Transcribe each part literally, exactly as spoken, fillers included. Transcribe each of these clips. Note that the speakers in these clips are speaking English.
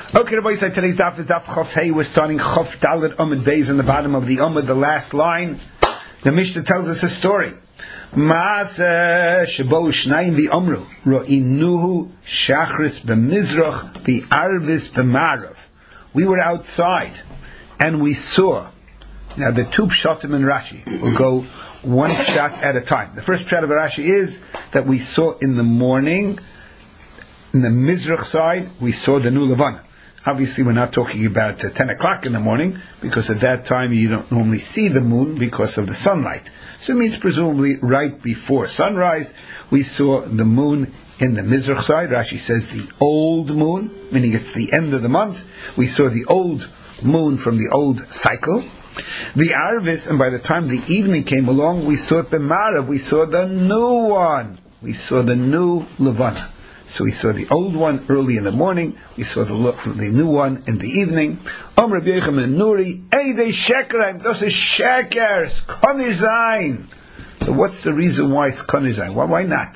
Okay, Rabbi said today's daf is daf Chaf Hey. We're starting Chaf Dalet Amud Beis on the bottom of the Amud, the last line. The Mishnah tells us a story. Maaseh shebo shnayim v'amru ro'inuhu shachris b'mizrach v'arvis b'marav. We were outside and we saw. Now the two pshatim in Rashi will go one pshat at a time. The first pshat of Rashi is that we saw in the morning, in the mizrach side, we saw the new Levana. Obviously, we're not talking about uh, ten o'clock in the morning, because at that time you don't normally see the moon because of the sunlight. So it means presumably right before sunrise, we saw the moon in the Mizrach side. Rashi says the old moon, meaning it's the end of the month. We saw the old moon from the old cycle. The Arvis, and by the time the evening came along, we saw it B'marav, we saw the new one. We saw the new Levana. So we saw the old one early in the morning. We saw the the new one in the evening. Om Rabbi Yochanan Nuri, Eidei Shekerayim, das is Shekers, Konir Zayin. So what's the reason why it's Konir Zayin? Why, why not?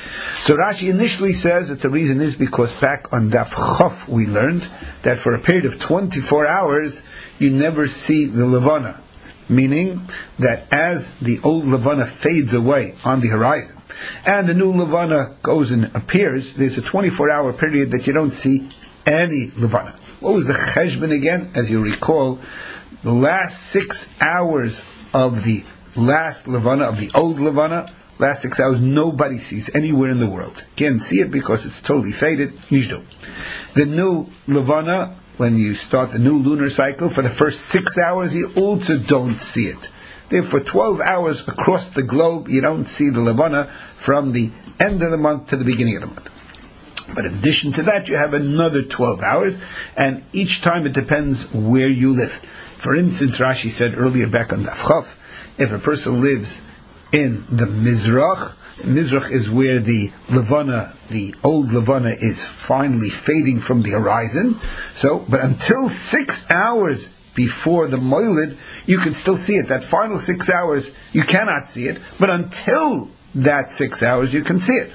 So Rashi initially says that the reason is because back on Daf Chof we learned that for a period of twenty-four hours you never see the Levana. Meaning that as the old Levana fades away on the horizon, and the new Levana goes and appears, there's a twenty-four hour period that you don't see any Levana. What was the cheshbon again? As you recall, the last six hours of the last Levana, of the old Levana, last six hours, nobody sees anywhere in the world. Can't see it because it's totally faded. Nishdo. The new Levana, when you start the new lunar cycle, for the first six hours, you also don't see it. Therefore, twelve hours across the globe, you don't see the Levana from the end of the month to the beginning of the month. But in addition to that, you have another twelve hours, and each time it depends where you live. For instance, Rashi said earlier back on Daf Chof, if a person lives in the Mizrach, Mizrach is where the Levana, the old Levana, is finally fading from the horizon. So, but until six hours before the Moilid, you can still see it. That final six hours, you cannot see it, but until that six hours, you can see it.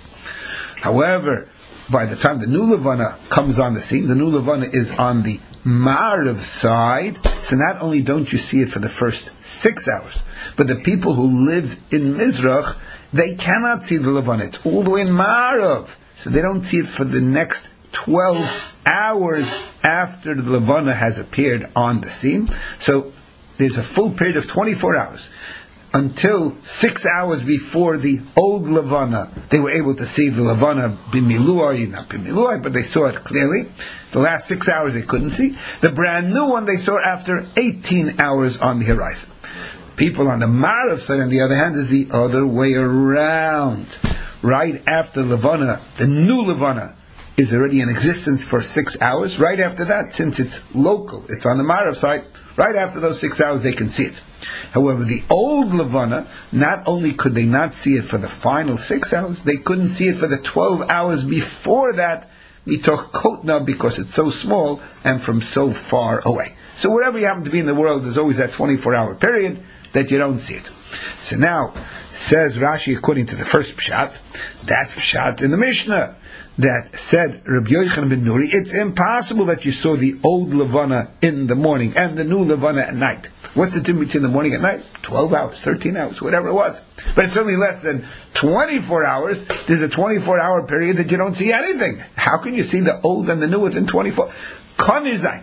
However, by the time the new Levana comes on the scene, the new Levana is on the Ma'ariv side, so not only don't you see it for the first six hours, but the people who live in Mizrach, they cannot see the Levana. It's all the way in Ma'ariv, so they don't see it for the next twelve hours after the Levana has appeared on the scene. So there's a full period of twenty-four hours until six hours before the old Levana. They were able to see the Levana b'miluai, not b'miluai, but they saw it clearly. The last six hours they couldn't see. The brand new one they saw after eighteen hours on the horizon. People on the Ma'ariv side, on the other hand, is the other way around. Right after Levana, the new Levana is already in existence for six hours. Right after that, since it's local, it's on the Ma'ariv side, right after those six hours they can see it. However, the old Levana, not only could they not see it for the final six hours, they couldn't see it for the twelve hours before that, mitoch kotna, because it's so small and from so far away. So wherever you happen to be in the world, there's always that twenty-four hour period that you don't see it. So now, says Rashi, according to the first pshat, that pshat in the Mishnah, that said Rabbi Yochanan ben Nuri, it's impossible that you saw the old Levana in the morning and the new Levana at night. What's the difference between the morning and night? twelve hours, thirteen hours, whatever it was. But it's certainly less than twenty-four hours. There's a twenty-four hour period that you don't see anything. How can you see the old and the new within twenty-four? Konir Zayin.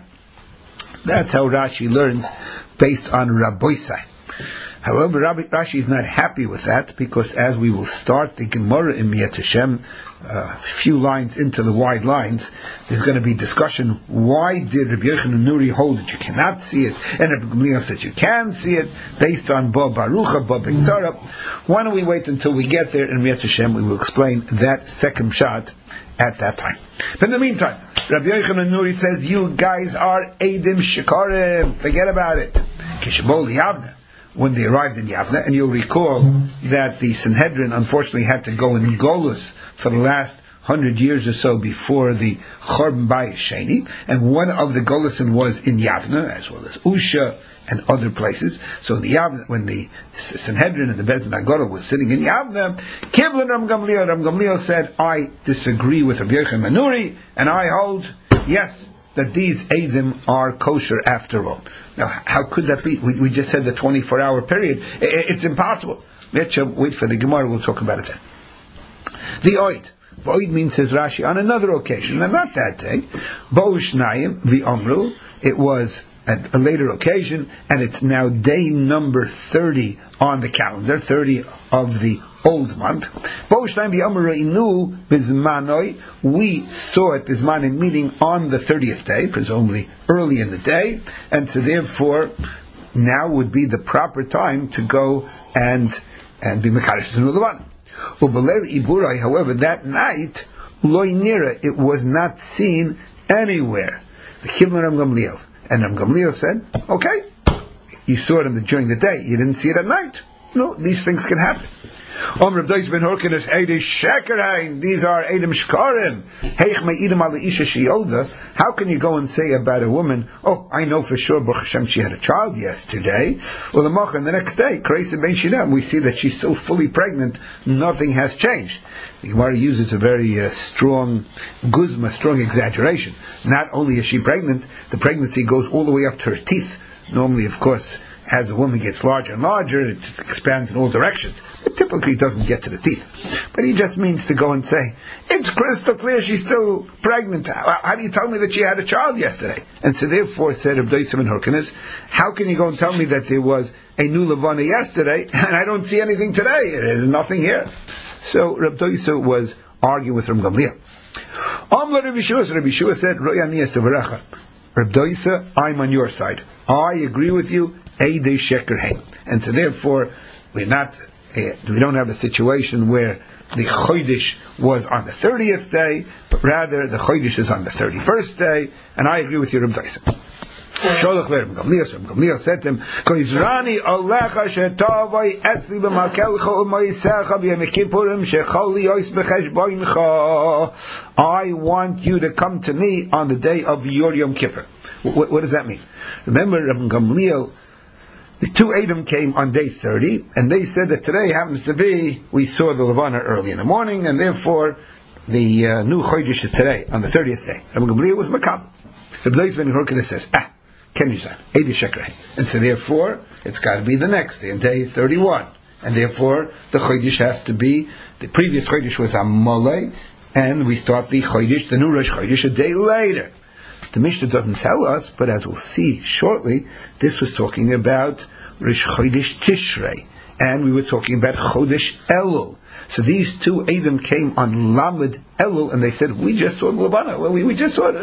That's how Rashi learns based on Rabboisai. However, Rabbi Rashi is not happy with that, because as we will start the Gemara in Miyat Hashem, a uh, few lines into the wide lines, there's going to be discussion, why did Rabbi Yochanan Nuri hold that you cannot see it, and Rabbi Gamliel said you can see it, based on Ba Barucha, Ba B'Tzara. Why don't we wait until we get there in Miyat Hashem, we will explain that second shot at that time. But in the meantime, Rabbi Yochanan Nuri says, you guys are Eidim Shekarim, forget about it. Kishbol Yavna. When they arrived in Yavna, and you'll recall that the Sanhedrin unfortunately had to go in Golus for the last hundred years or so before the Chorban Bayis Sheni, and one of the Golusin was in Yavna, as well as Usha and other places. So the Yavna, when the Sanhedrin and the Beis Din HaGadol was sitting in Yavna, Kivlan Ram Gamliel, Ram Gamliel said, I disagree with Rabbi Yochanan Nuri, and I hold, yes, that these Eidim are kosher after all. Now, how could that be? We, we just said the twenty-four hour period. It, it's impossible. Let's wait for the Gemara, we'll talk about it then. The Oid. Oid means, says Rashi, on another occasion, and not that day. Bo Shnayim, v'omru, it was at a later occasion, and it's now day number thirty on the calendar, thirty of the old month. We saw it Bizmanim, meaning on the thirtieth day, presumably early in the day, and so therefore now would be the proper time to go and and be Mekadosh Levan. However, that night, Loi Nira, it was not seen anywhere. The Chibur Ram Gamliel. And Ram Gamliel said, okay, you saw it during the day, you didn't see it at night. No, these things can happen. These are Eidim Shkarim. How can you go and say about a woman, oh, I know for sure, Baruch Hashem, she had a child yesterday. Well, the next day, we see that she's still fully pregnant, nothing has changed. The Gemara uses a very uh, strong guzma, strong exaggeration. Not only is she pregnant, the pregnancy goes all the way up to her teeth. Normally, of course, as a woman gets larger and larger, it expands in all directions. It typically doesn't get to the teeth. But he just means to go and say, it's crystal clear she's still pregnant. How, how do you tell me that she had a child yesterday? And so therefore, said Reb Dosim and Hurkanis, how can you go and tell me that there was a new Levana yesterday, and I don't see anything today? There's nothing here. So Reb Dosim was arguing with Reb Gamliel. Amla Reb Yeshua, so Reb Yeshua said, Reb Dosim, I'm on your side. I agree with you. Eidei Sheker Hein. And so therefore, we're not, uh, we don't have a situation where the Chodesh was on the thirtieth day, but rather the Chodesh is on the thirty-first day, and I agree with you, Reb Dosim. Sholach le Reb Gamliel, Reb Gamliel said to him, Koizrani alecha shetavai esli b'makelcha u'moisecha b'yem kippurim shecholi ois b'cheshboincha. I want you to come to me on the day of your Yom Kippur. What, what does that mean? Remember, Reb Gamliel, the two Eidim came on day thirty, and they said that today happens to be, we saw the Levana early in the morning, and therefore the uh, new Chodesh is today, on the thirtieth day. Reb Gamliel was Makab. The Blaise ben Hurkana says, ah, Ken Yuzan, Eidei Sheker Hein. And so therefore, it's got to be the next day, on day thirty-one. And therefore, the Chodesh has to be, the previous Chodesh was Amalei, and we start the Chodesh, the new Rosh Chodesh, a day later. The Mishnah doesn't tell us, but as we'll see shortly, this was talking about Rosh Chodesh Tishrei, and we were talking about Chodesh Elul. So these two Eidim came on Lamed Elul, and they said, we just saw the Levana. Well, we, we just saw it.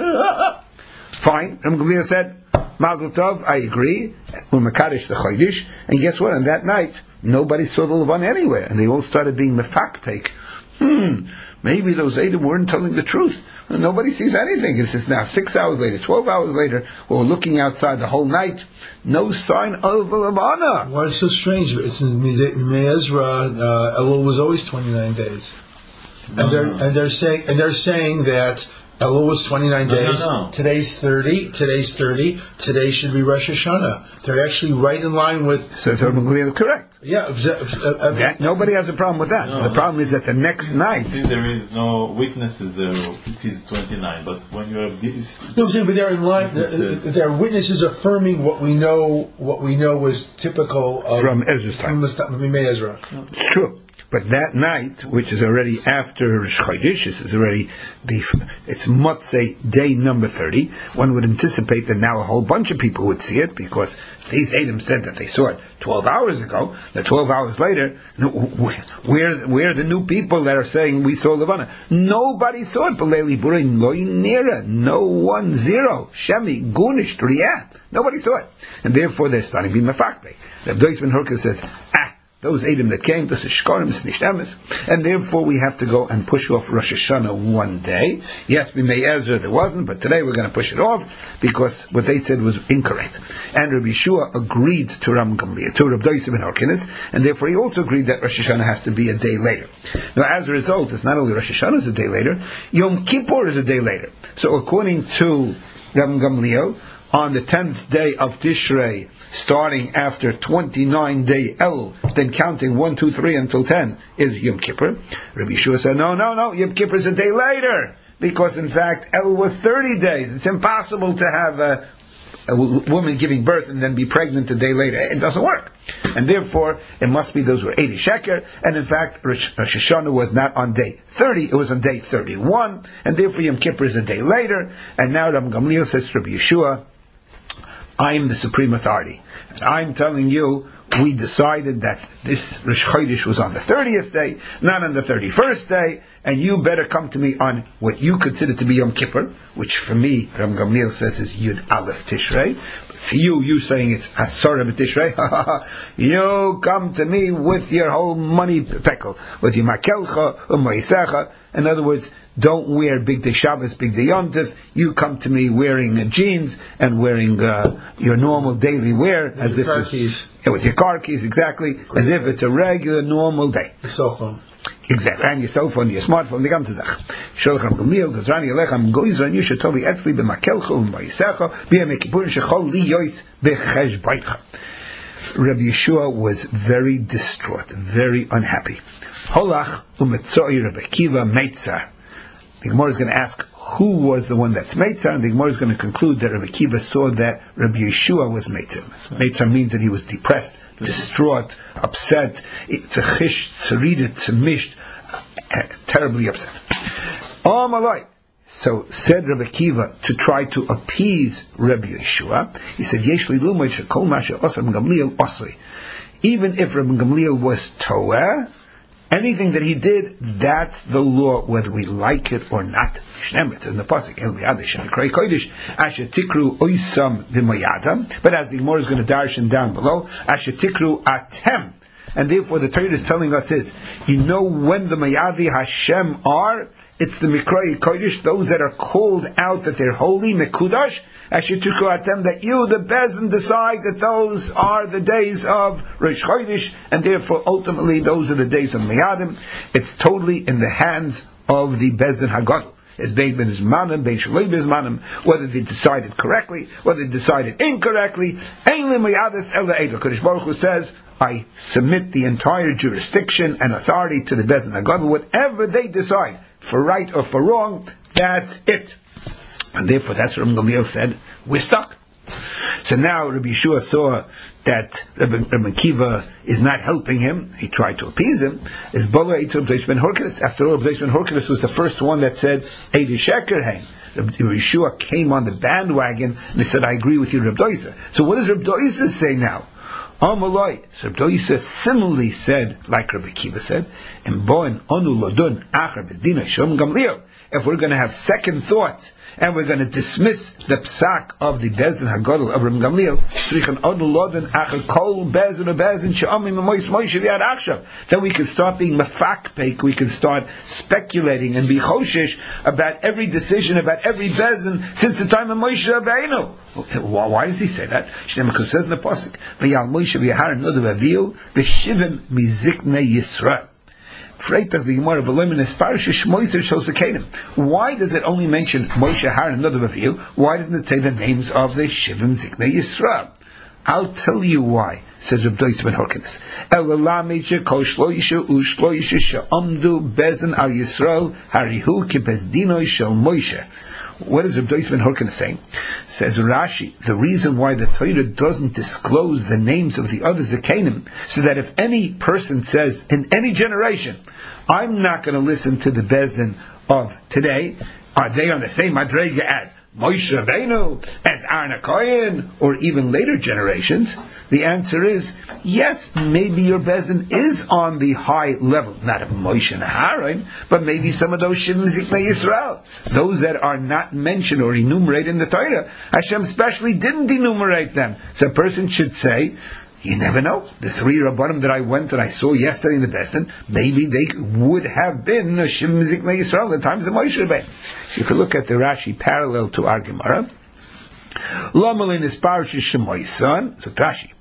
Fine. Ram Gamliel said, Mazel Tov, I agree. We're Mekadosh the Chodesh, and guess what? On that night, nobody saw the Levana anywhere, and they all started being mefakpek. Hmm, maybe those Eidim weren't telling the truth. Nobody sees anything. It's just now six hours later, twelve hours later, we're looking outside the whole night. No sign of a Levana. Why is it so strange? It's in Me'ezra, uh, Elul was always twenty-nine days. No, and they're no. and they're saying and they're saying that Elul was twenty-nine no, days. No, no. Today's thirty. Today's thirty. Today should be Rosh Hashanah. They're actually right in line with. So Ram Gamliel is correct. Yeah, uh, uh, that, nobody has a problem with that. No, the problem is that the next night. See, there is no witnesses there. It is twenty-nine, but when you have this, no, but they're in line. Witnesses. They're witnesses affirming what we know. What we know was typical of From Ezra's time. From Me'ezra. It's true. But that night, which is already after Rosh Chodesh, this is already the, it's Motzei day number thirty, one would anticipate that now a whole bunch of people would see it, because these Eidim said that they saw it twelve hours ago, that twelve hours later, where, where are the new people that are saying we saw Levana? Nobody saw it, B'leili Burin, Loi Nira, no one, zero, Shemi, Gunish, Riyah, nobody saw it. And therefore they're starting to be mefakbek. Reb Dois ben Hurkana says, ah, those Eidim that came, this is Shkarim, it's nicht emes, and therefore we have to go and push off Rosh Hashanah one day. Yes, we may Ezra there wasn't, but today we're going to push it off because what they said was incorrect. And Rabbi Yeshua agreed to Ram Gamliel, to Reb Dosim and Hurkanis, and therefore he also agreed that Rosh Hashanah has to be a day later. Now, as a result, it's not only Rosh Hashanah is a day later, Yom Kippur is a day later. So according to Ram Gamliel, on the tenth day of Tishrei, starting after twenty-nine day El, then counting one, two, three until ten is Yom Kippur. Rabbi Yeshua said, no, no, no, Yom Kippur is a day later. because in fact El was thirty days. It's impossible to have a, a woman giving birth and then be pregnant a day later. It doesn't work. And therefore, it must be those were eighty sheker, and in fact, Rosh Hashanah was not on day thirty, it was on day thirty-one, and therefore Yom Kippur is a day later, and now Rabbi Gamliel says to Rabbi Yeshua, I am the supreme authority. And I'm telling you, we decided that this Rosh Chodesh was on the thirtieth day, not on the thirty-first day, and you better come to me on what you consider to be Yom Kippur, which for me, Rabbi Gamliel says is Yud Aleph Tishrei. But for you, you saying it's Asara B'Tishrei. You come to me with your whole money pekel, with your makelcha, u'ma'isecha. In other words, don't wear big day Shabbos, big day Yom Tov. You come to me wearing uh, jeans and wearing uh, your normal daily wear, with as your if car keys. Yeah, with your car keys, exactly, as if it's a regular, normal day. Your cell phone. Exactly, and your cell phone, your smartphone, the ganze Sache. Sholach Rabbi Gamliel, Gazrani Alechem, Goizer, and Yusha Tovi Etzli, B'makelcha, U'ma'isecha, B'yam Kippur, Shechol Li Yois, B'cheshbaicha. Rabbi Yeshua was very distraught, very unhappy. Holach U'metzoi Rabbi Kiva Meitzar. The Gemara is going to ask who was the one that's Meitzar, and the Gemara is going to conclude that Rabbi Kiva saw that Rabbi Yeshua was Meitzar. Meitzar means that he was depressed, distraught, upset. It's a chish, tzarida, tzamisht, terribly upset. Oh malai. So said Rabbi Kiva to try to appease Rabbi Yeshua. He said, Yesh li lumay shekol masha osar Rabbi Gamliel osri. Even if Rabbi Gamliel was toeh, anything that he did, that's the law, whether we like it or not. It's in the pasuk, El Yadish and Krei Kodesh, Asher Tikru Oisam B'Mayadam. But as the Gemara is going to darshan down below, Asher Tikru Atem. And therefore the Torah is telling us is, you know when the Mayadi Hashem are? It's the Mikrei Kodesh, those that are called out that they're holy, Mekudash, Asher Tikru Atem, that you, the Bezin, decide that those are the days of Rosh Chodesh, and therefore ultimately those are the days of Mayadim. It's totally in the hands of the Bezin Hagadol. As Bein Ben Zmanim, Bein Shaloi Bezmanim, whether they decided correctly, whether they decided incorrectly. Ein li mayadis ela edo. Kadosh Baruch Hu says, I submit the entire jurisdiction and authority to the Bezin Hagadol. Whatever they decide, for right or for wrong, that's it. And therefore, that's what Rabbi Gamliel said, we're stuck. So now Rabbi Yeshua saw that Rabbi, Rabbi Kiva is not helping him. He tried to appease him. Is Bala Eitzah Rabbi Ben Horkilis. After all, Rabbi Ben Horkilis was the first one that said, Eidi Sheker Hein. Rabbi Yeshua came on the bandwagon and he said, I agree with you, Rabbi Doisa. So what does Rabbi Doisa say now? Amalai. So Rabbi Doisa similarly said, like Rabbi Kiva said, and Boen Onu Lodun Achar Bezdina Shalom Gamliel. If we're going to have second thought, and we're going to dismiss the psak of the Bezdin Hagadol of Rabbi Gamliel, then we can start being mafakpek, we can start speculating and be choshesh about every decision, about every Bezdin since the time of Moshe Rabbeinu. Why does he say that? Because it says in the pasuk, "V'yal Moshe v'yahar nodav aviu v'shivim miziknei Yisrael." Why does it only mention Moshe, Har, and Nadav Avihu? Why doesn't it say the names of the Shivim Ziknei Yisrael? I'll tell you why, says Rabbi Dois Ben Horkinis. Elalamid kol shloisha ushloisha she'amdu bezin al Yisrael harihu kibezdinoi shel Moshe. What is Rabbi Dois Ben Horkinis saying? Says Rashi, the reason why the Torah doesn't disclose the names of the other Zekanim, so that if any person says in any generation, I'm not going to listen to the Bezdin of today, are they on the same madrega as Moshe Rabbeinu, as Aaron HaKohen, or even later generations? The answer is, yes, maybe your Bezdin is on the high level, not of Moshe and Aaron, but maybe some of those Shivim Ziknei Yisrael, those that are not mentioned or enumerated in the Torah. Hashem specially didn't enumerate them. So a person should say, you never know. The three Rabbanim that I went and I saw yesterday in the Bezdin, maybe they would have been Shivim Ziknei Yisrael in the times of Moshe Rabbeinu. You can look at the Rashi parallel to our Gemara. Lamalin is Parashat Shemoisan, so Rashi.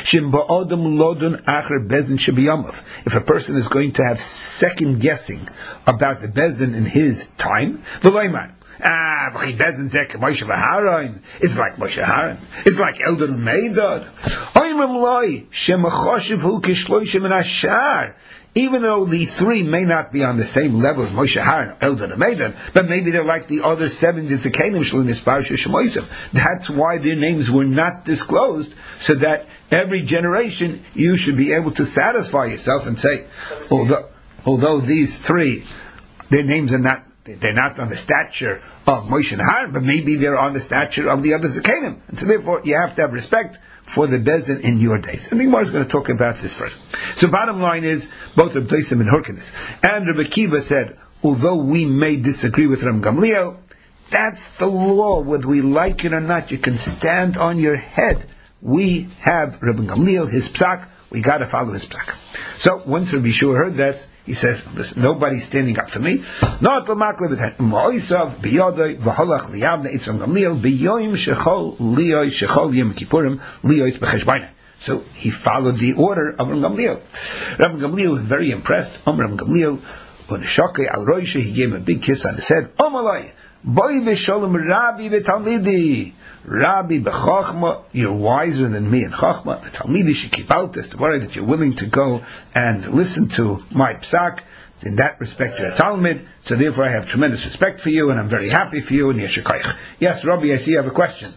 If a person is going to have second guessing about the Bezdin in his time, Ah, Bezdin zek Moshe v'Aaron. It's like Moshe Aaron. It's like Eldon and Meidad. even though the three may not be on the same level as Moshe Aaron, Eldad and Medan, but maybe they're like the other seven Zikanim Shalinis Parsha Shemoisim. That's why their names were not disclosed, so that every generation you should be able to satisfy yourself and say, although, although these three, their names are not, they're not on the stature of Moshe and Aaron, but maybe they're on the stature of the other Zikanim. And so therefore you have to have respect for the Bezdin in your days. And the Gemara is going to talk about this first. So bottom line is, both Rabbi Taisim and Hurkanis. And Rabbi Kiva said, although we may disagree with Ram Gamliel, that's the law. Whether we like it or not, you can stand on your head. We have Rabbi Gamliel, his psak, we got to follow his psak. So once Rabbi Shua heard that, he says, listen, nobody's standing up for me. Not the makle b'ten moisav biyodai v'holach liyavne itzram gamliel biyoyim shechol liyoy shechol yom kippurim liyoy b'cheshbaina. So he followed the order of Ram Gamliel. Ram Gamliel was very impressed. Om Ram Gamliel, when Shokei al Roisha, he gave him a big kiss on his head. Omalai, boy v'sholem Rabbi v'talmidi. Rabbi b'chochma, you're wiser than me in chochma. The talmidi should keep out this, the worry that you're willing to go and listen to my psak. In that respect, you're a talmid, so therefore I have tremendous respect for you, and I'm very happy for you, and yeshakayach. Yes, Rabbi, I see you have a question.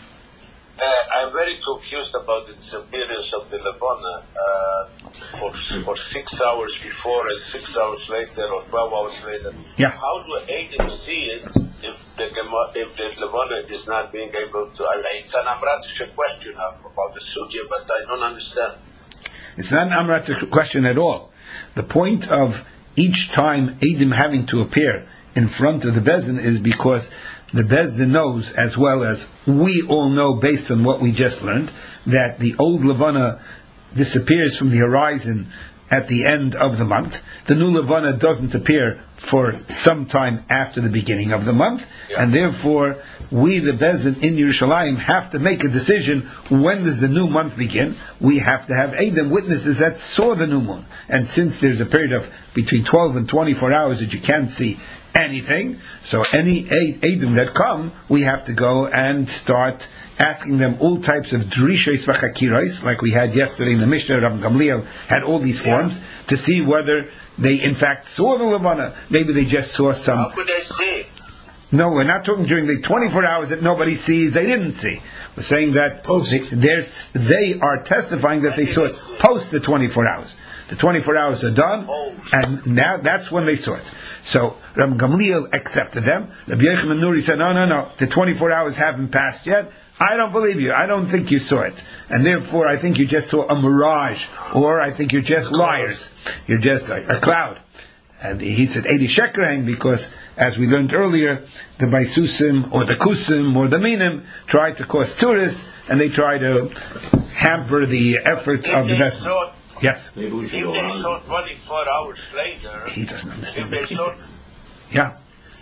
Uh, I'm very confused about the disappearance of the Levana uh, for, for six hours before and six hours later or twelve hours later. Yeah. How do Adam see it if the if the Levana is not being able to? I, it's an Amratzische question about the Sugya, but I don't understand. It's not an Amratzische question at all. The point of each time Adam having to appear in front of the Bezdin is because the Bezdin knows, as well as we all know based on what we just learned, that the old Levana disappears from the horizon at the end of the month. The new Levana doesn't appear for some time after the beginning of the month, yeah. And therefore we, the Bezdin in Yerushalayim, have to make a decision. When does the new month begin? We have to have Adam, witnesses that saw the new moon. And since there's a period of between twelve and twenty-four hours that you can't see anything, so any Adam that come, we have to go and start asking them all types of drishos v'chakiros, like we had yesterday in the Mishnah. Rav Gamliel had all these forms to see whether they in fact saw the Levana. Maybe they just saw some. How could they see? No, we're not talking during the twenty-four hours that nobody sees. They didn't see. We're saying that they, they are testifying that they saw it post the twenty-four hours. The twenty-four hours are done, and now that's when they saw it. So Rabbi Gamliel accepted them. Rabbi Yochanan Nuri said, no, no, no, the twenty-four hours haven't passed yet. I don't believe you. I don't think you saw it. And therefore I think you just saw a mirage, or I think you're just liars. You're just a, a cloud. And he said eighty shekrang because, as we learned earlier, the Baisusim or the Kusim or the Minim try to cause tourists, and they try to hamper the efforts of the vessel. Yes. If they saw twenty-four hours later, he doesn't understand. If they saw, yeah.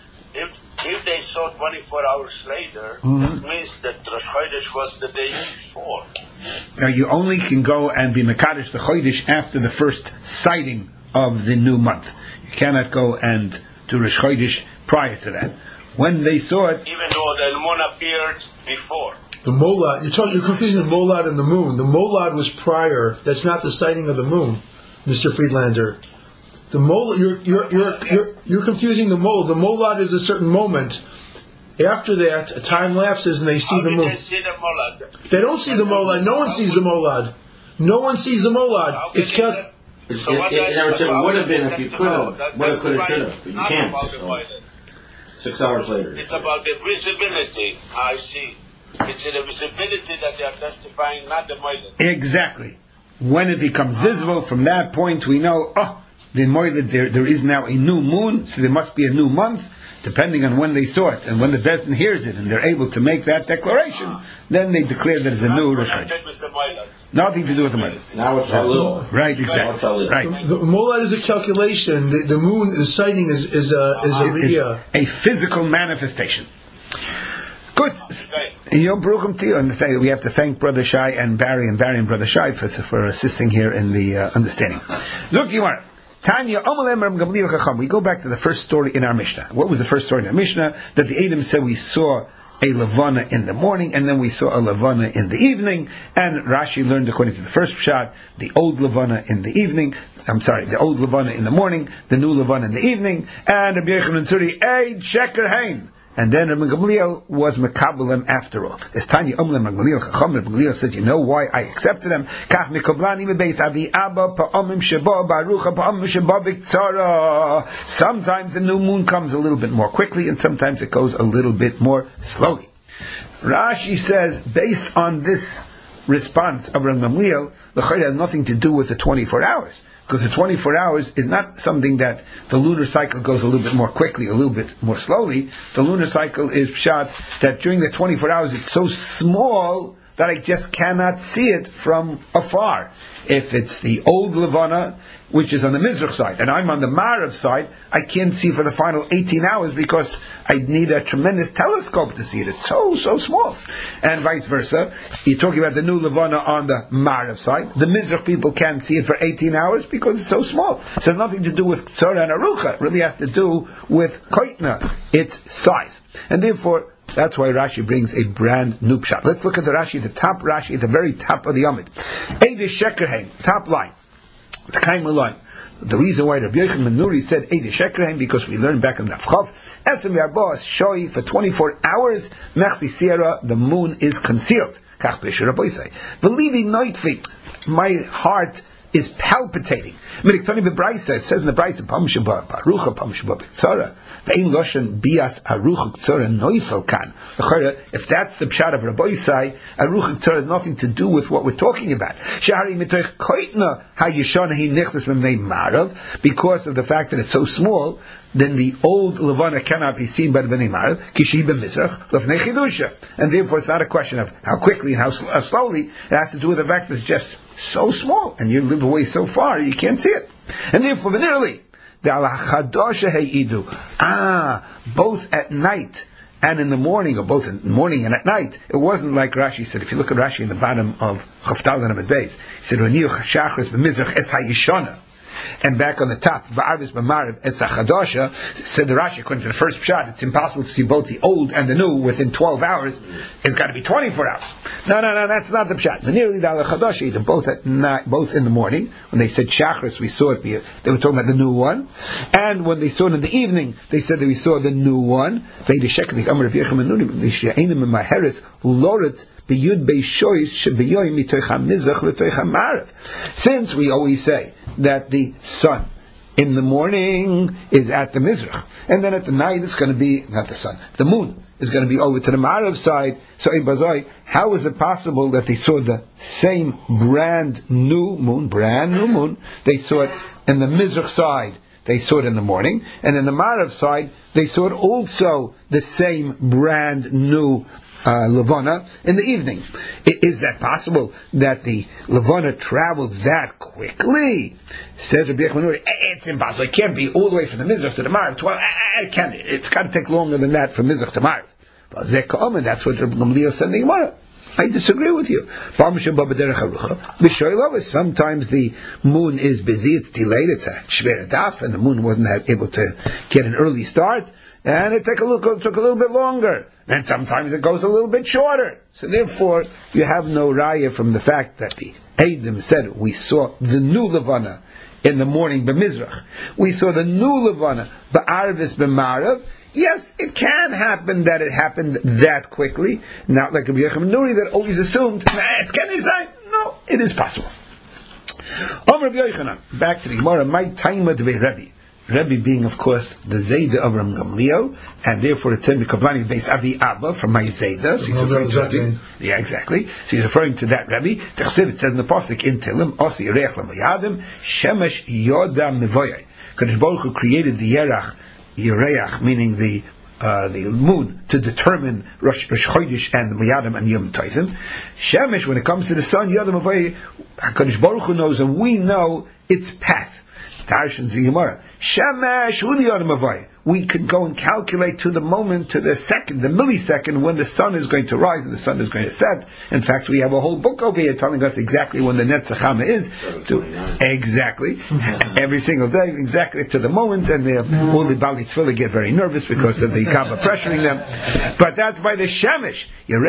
If if they saw twenty-four hours later, mm-hmm. That means that Rosh Chodesh was the day before. Now you only can go and be Mekadosh the Chodesh after the first sighting of the new month. You cannot go and do Rosh Chodesh prior to that. When they saw it, even though the moon appeared before. The molad, you're talking, you're confusing the molad and the moon. The molad was prior. That's not the sighting of the moon, Mister Friedlander. The molad, you're you're you're you're, you're confusing the molad. The molad is a certain moment. After that, a time lapses and they see How the moon. They see the molad. They don't see the molad. No one sees the molad. No one sees the molad. It's cal- It's, so it, it, it, it would have been if you could have, would have, could have, should have, but you can't. So. Six hours later. It's about the visibility. I see. It's the visibility that they are testifying, not the moiled. Exactly. When it becomes visible, from that point we know, oh, the moiled, there, there is now a new moon, so there must be a new month, depending on when they saw it. And when the Bezdin hears it, and they're able to make that declaration, ah. then they declare that it's a new Rosh Chodesh. Nothing to do with the moiled. Now it's a little. Right, exactly. Right. The, the molad is a calculation. The, the moon, the sighting is, is a, is a, uh, a physical manifestation. Good. You know, Baruchim to you, and we have to thank Brother Shai and Barry and Barry and Brother Shai for, for assisting here in the uh, understanding. Look, you are Tanya. We go back to the first story in our Mishnah. What was the first story in our Mishnah? That the Edom said we saw a levana in the morning, and then we saw a levana in the evening. And Rashi learned according to the first pshat, the old levana in the evening. I'm sorry, the old levana in the morning, the new levana in the evening. And Rabbi Yochanan Suri, Eid Sheker Hein. And then Rabbi Gamliel was mekabelim after all. It's Tanya Umlim Gamliel Chacham. Rabbi Gamliel said, "You know why I accepted them? Kach mekablani mebeis avi abba pa'amim sheba barucha pa'amim sheba b'ktzara." Sometimes the new moon comes a little bit more quickly, and sometimes it goes a little bit more slowly. Rashi says, based on this response of Rabbi Gamliel, the chayda has nothing to do with the twenty-four hours. Because the twenty-four hours is not something that the lunar cycle goes a little bit more quickly, a little bit more slowly. The lunar cycle is shot that during the twenty-four hours it's so small that I just cannot see it from afar. If it's the old Levana, which is on the Mizrach side, and I'm on the Marav side, I can't see for the final eighteen hours because I need a tremendous telescope to see it. It's so, so small. And vice versa. You're talking about the new Levana on the Marav side. The Mizrach people can't see it for eighteen hours because it's so small. So it has nothing to do with Tzara and Arucha. It really has to do with Koitna, its size. And therefore, that's why Rashi brings a brand new pshat. Let's look at the Rashi, the top Rashi, at the very top of the Yomid. Eidish Shekerheim, top line. The Kaim line. The reason why Rabbi Yochanan Nuri said Eidish Shekerheim, because we learned back in the Chav, Esem Yarbos Shoi, for twenty-four hours, Mechzi Sierra, the moon is concealed. Kach B'Yishur Rabbi Yisai. Believing Noitvi, my heart is palpitating. Mediktoni beBraisa, it says in the Braisa, Pam Sheba Barucha, Pam Sheba B'Tzara, Ve'in Loshen Bias Arucha K'Tzara Noifel Kan. If that's the pshat of Rabbi Yisai, Arucha K'Tzara has nothing to do with what we're talking about. Shehari Mitoich Koitna HaYishana Hi Nichnas Memnei Marav, because of the fact that it's so small, then the old Levana cannot be seen by the Bnei Marav, Kishi B'Mizrach, Lefnei Chidusha. And therefore it's not a question of how quickly and how slowly, it has to do with the fact that it's just so small, and you live away so far, you can't see it. And therefore, Venerally, ah, both at night and in the morning, or both in the morning and at night, it wasn't like Rashi said. If you look at Rashi in the bottom of Chaftal and Amid Beis, he said, Shachris b'Mizrach es ha'yishana. And back on the top, Va'arvis b'Marav es ha'chadasha, said the Rashi, according to the first shot, it's impossible to see both the old and the new within twelve hours. It's got to be twenty-four hours. No, no, no, that's not the pshat. The nearly the ha'chadasha, either both at night, both in the morning. When they said Shachris, we saw it. They were talking about the new one. And when they saw it in the evening, they said that we saw the new one. Since we always say that the sun in the morning is at the Mizrach, and then at the night it's going to be, not the sun, the moon is going to be over to the Marav side, so how is it possible that they saw the same brand new moon, brand new moon, they saw it in the Mizrach side, they saw it in the morning, and in the Marav side, they saw it also the same brand new Uh, Levana in the evening? I, is that possible that the Levana travels that quickly? Says Rabbi Yochanan, it's impossible. It can't be all the way from the Mizrach to the Marav. Twelve, it can't. It's got to take longer than that from Mizrach to Marav. But that's what Rabbi Gamliel said in the Gemara. I disagree with you. Sometimes the moon is busy, it's delayed, it's a shver daf, and the moon wasn't able to get an early start, and it took a little, took a little bit longer. And sometimes it goes a little bit shorter. So therefore, you have no raya from the fact that the Eidim said, we saw the new Levana in the morning b'Mizrach. We saw the new Levana b'Arvis b'Marav. Yes, it can happen that it happened that quickly. Not like Rabbi Yochanan Nuri that always assumed, no, it is possible. Om Rabbi Yochanan, back to the Gemara, my time of the Rebbe. Rebbe being, of course, the Zayda of Ram Gamliel, and therefore it's in the Kablani Beis Avi Abba from my Zayda. So he's referring to, yeah, exactly. So he's referring to that Rebbe. It says in the Pasuk in Tehillim, Osi Yerech L'Mayadim, Shemesh Yoda Mevoyai. Kadosh Baruch Hu created the Yerach, Yereach, meaning the uh, the moon, to determine Rosh Chodesh and Mayadim and Yom Tovim. Shemesh, when it comes to the sun, Yoda Mevoyai, Kadosh Baruch Hu knows, and we know its path. Tarshan Ziyamara. Shemesh, who the Yodam Avai? we could go and calculate to the moment, to the second, the millisecond when the sun is going to rise and the sun is going to set. In fact, we have a whole book over here telling us exactly when the Netzach Hama is. To, exactly. Every single day, exactly to the moment, and the, all the Bali Tzvila get very nervous because of the Kaaba pressuring them. But that's by the Shemesh.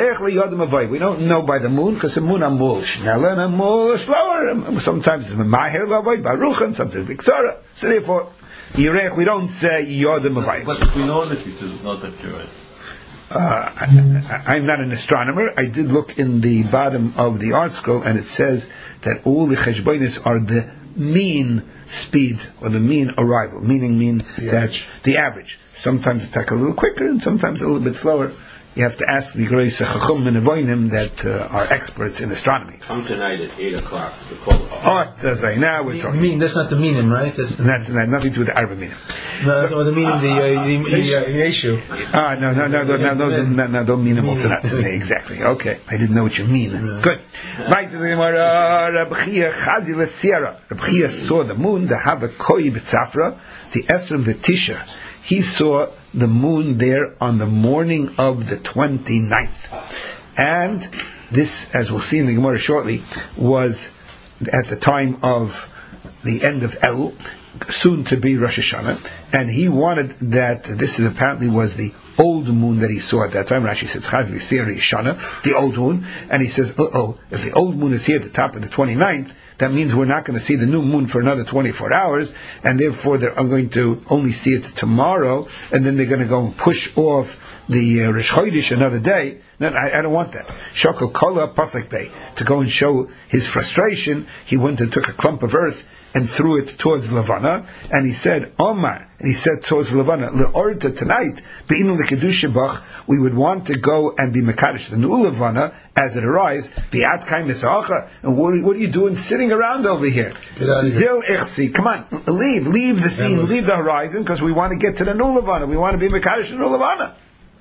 We don't know by the moon, because the moon amul schneller and amul slower. Sometimes it's Mahir Lavoi, Baruch, sometimes Bixara. So therefore, Yerech, we don't say Yodam Avayim. But we know that it is not accurate. Uh, I, I'm not an astronomer. I did look in the bottom of the art scroll, and it says that all the cheshbonis are the mean speed or the mean arrival, meaning mean the that average. the average. Sometimes it's like a little quicker, and sometimes a little bit slower. You have to ask the Greis Chacham and Avonim that uh, are experts in astronomy. Come tonight at eight o'clock. The call. Oh, it says right now we're talking. Mean, that's not the meaning, right? That's the, That's that nothing to do with the Arba meaning. no, that's not the meaning. The uh, the, the, uh, the issue. Ah, no, no, no, no, no, no, no, no, don't mean about that. Exactly. Okay, I didn't know what you mean. Good. Right to the Gemara. Reb Chia Chazi LeSierra. Reb Chia saw the moon, the Havakoi B'Tzafra, the Esrim B'Tisha. He saw the moon there on the morning of the twenty-ninth. And this, as we'll see in the Gemara shortly, was at the time of the end of Elul, soon to be Rosh Hashanah, and he wanted that, this is apparently was the old moon that he saw at that time. Rashi says, Chazli Siri Shana, the old moon, and he says, uh oh, if the old moon is here at the top of the twenty-ninth, that means we're not going to see the new moon for another twenty-four hours, and therefore they're going to only see it tomorrow, and then they're going to go and push off the uh, Rosh Chodesh another day. No, I, I don't want that. Shoko Kola Pasek Bey, to go and show his frustration, he went and took a clump of earth and threw it towards Levana, and he said, Omar, and he said towards Levana, Le'orta tonight, Be'inu L'Kedusha Bach, we would want to go and be Mekadosh, the new Levana, as it arrives, Bi'at Kai Misa'acha, and what, what are you doing sitting around over here? Zil Ichsi, come on, leave, leave the scene, leave the horizon, because we want to get to the new Levana, we want to be Mekadosh, the new Levana.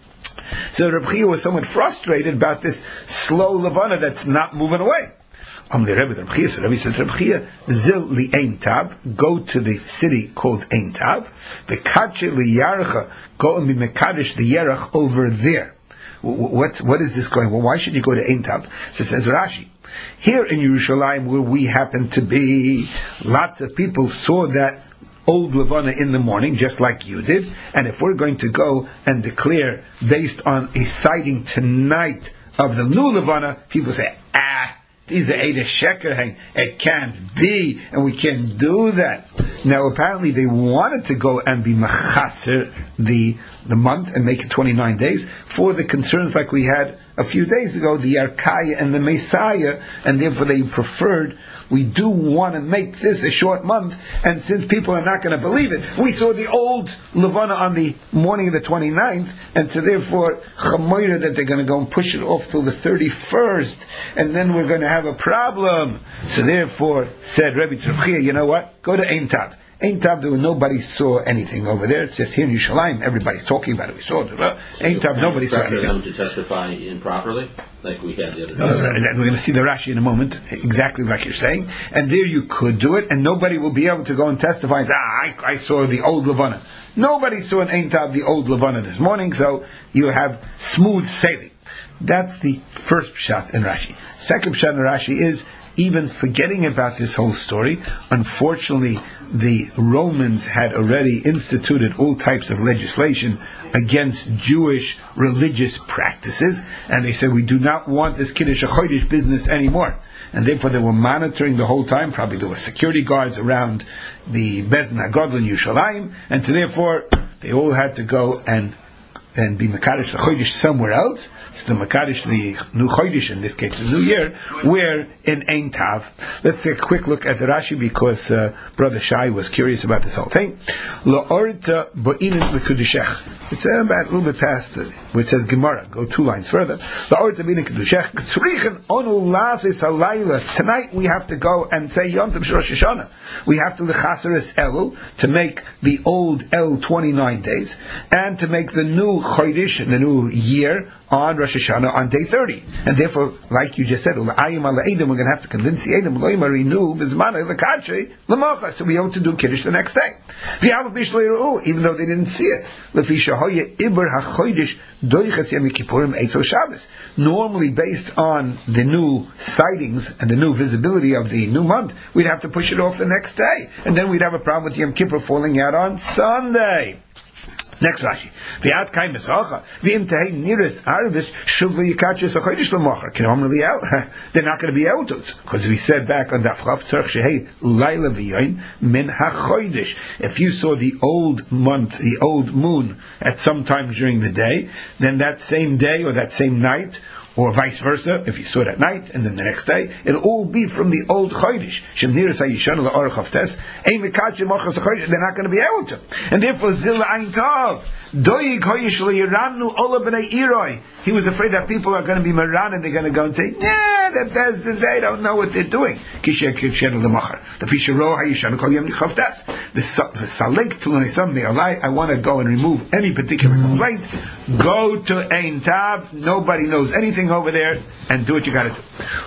So Reb Chia was somewhat frustrated about this slow Levana that's not moving away. Um, the Rebbe, the Rebbe said, Rebbe said, Rebbe Chia, Zil li Ein Tav, go to the city called Ein Tav, the Kache li Yarcha, go and be Mekadosh the Yerach over there. What's, what is this going? Well, why should you go to Ein Tav? So it says Rashi, here in Yerushalayim, where we happen to be, lots of people saw that old Levana in the morning, just like you did, and if we're going to go and declare based on a sighting tonight of the new Levana, people say, ah, these are Eida Sheker hang. It can't be, and we can't do that. Now, apparently, they wanted to go and be Machaser the the month and make it twenty-nine days for the concerns like we had a few days ago, the Yarkaya and the Messiah, and therefore they preferred, we do want to make this a short month, and since people are not going to believe it, we saw the old Levana on the morning of the twenty-ninth, and so therefore, Chamoira, that they're going to go and push it off till the thirty-first, and then we're going to have a problem. So therefore, said Rebbe Tzrufchia, you know what? Go to Ein Tav. Ein Tav, nobody saw anything over there. It's just here in Yerushalayim, everybody's talking about it. We saw it. So Ein Tav, nobody saw anything. Them to testify improperly, like we had the other day. Uh, and we're going to see the Rashi in a moment, exactly like you're saying. And there you could do it, and nobody will be able to go and testify and say, ah, I, I saw the old Levana. Nobody saw in Ein Tav the old Levana this morning, so you have smooth sailing. That's the first pshat in Rashi. Second pshat in Rashi is, even forgetting about this whole story, unfortunately, the Romans had already instituted all types of legislation against Jewish religious practices, and they said, we do not want this Kiddush HaChodesh business anymore. And therefore they were monitoring the whole time. Probably there were security guards around the Bezdin HaGadol in Yerushalayim, and so therefore they all had to go and and be Mekadosh the Chodesh somewhere else. So the Mekadosh, the new Chodesh, in this case the new year, where in Ein Tav. Let's take a quick look at the Rashi, because uh, Brother Shai was curious about this whole thing. La'orta bo'inin l'kedushecha. It's about a little bit past uh, where it says Gemara. Go two lines further. La'orta bo'inin l'kedushecha. Tzrichen onu lasis halayla. Tonight we have to go and say Yom Tov Rosh Hashanah. We have to lechaseres Elul to make the old El twenty-nine days, and to make the new Chodesh, the new year, on Rosh Hashanah on day thirty. And therefore, like you just said, we're going to have to convince the Edom, so we ought to do Kiddush the next day. Even though they didn't see it. Normally, based on the new sightings and the new visibility of the new month, we'd have to push it off the next day. And then we'd have a problem with Yom Kippur falling out on Sunday. Next Rashi. V'at kai mesacha v'im tehei niris arvish shuv v'yikachis achoydish l'mocher. Kinom l'liel. They're not going to be able to, because we said back on Daf Chav tzarich shehei laila v'yoin min hachoydish. If you saw the old month, the old moon at some time during the day, then that same day or that same night, or vice versa, if you saw it at night and then the next day, it'll all be from the old Chodesh. They're not going to be able to. And therefore, Zil Ein Tov, he was afraid that people are going to be maran and they're going to go and say, yeah, that says that they don't know what they're doing. The I want to go and remove any particular complaint. Go to Ein Tav, nobody knows anything over there, and do what you got to do.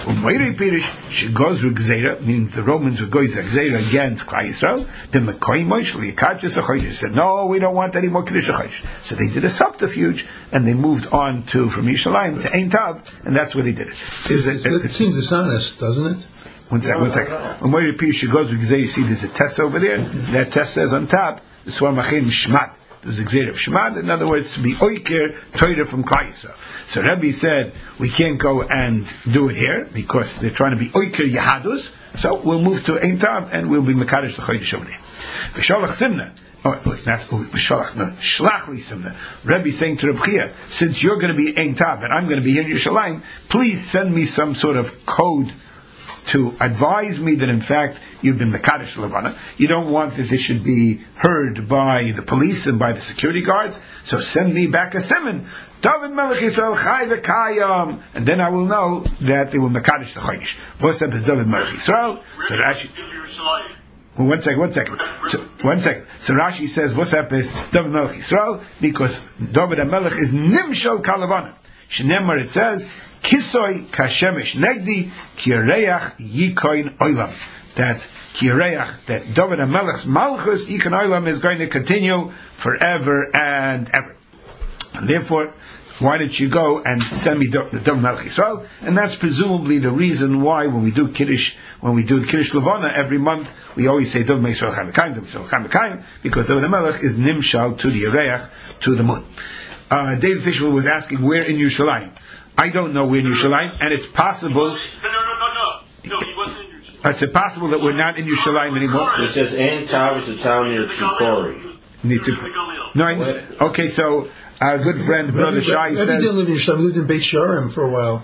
Means the Romans would go to Gzeira against Klal Yisrael. Said, no, we don't want any more Kiddush HaChodesh. So they did a subterfuge, and they moved on to from Yerushalayim to Ein Tav, and that's where they did it. It, it, it, it seems dishonest, doesn't it? One second, one second. When Moira Pirush goes to Gzeira, you see there's a test over there. That test says on top, the Swar Machin Shmat. There's a Gzeira of Shemad, in other words, to be Oiker, Torah from Klal Yisrael. So Rebbe said, we can't go and do it here, because they're trying to be Oiker Yahadus, so we'll move to Ein Tav, and we'll be Mekadosh the Chodesh over there. V'sholach Simna, oh, not, V'sholach, no, Shlach li Simna. Rebbe saying to Reb Chia, since you're going to be Ein Tav, and I'm going to be here in Yerushalayim, please send me some sort of code to advise me that in fact you've been Mekadosh Levana. You don't want that this should be heard by the police and by the security guards, so send me back a simon. David Melech Yisrael Chai V'Kayam, and then I will know that they were Mekadosh the Chodesh. What's up is David Melech Yisrael? So Rashi, well, one second, one second, so, one second. So Rashi says, what's up is David Melech Yisrael, because David HaMelech is Nimshal Kalavana. Shnemar it says, Kisoy kashemesh negdi kireach yikoin oilam. That kireach, that David HaMelech's malchus yikoin oilam is going to continue forever and ever. And therefore, why don't you go and send me the David HaMelech Yisrael? And that's presumably the reason why when we do Kiddush, when we do Kiddush Levana every month, we always say David HaMelech Yisrael Chaim V'Kaim, David HaMelech Chaim V'Kaim, because David HaMelech is nimshal to the Yereach, to the moon. Uh, David Fishel was asking where in Yerushalayim. I don't know where in Yerushalayim, and it's possible. No, no, no, no, no. He wasn't in Yerushalayim. It's possible that we're not in Yerushalayim anymore. It says Ein Tav is a town near Tzipori. No, I, okay, so our good friend Brother Shai says. Rebbe didn't live in Yerushalayim. He lived in Beit She'arim for a while.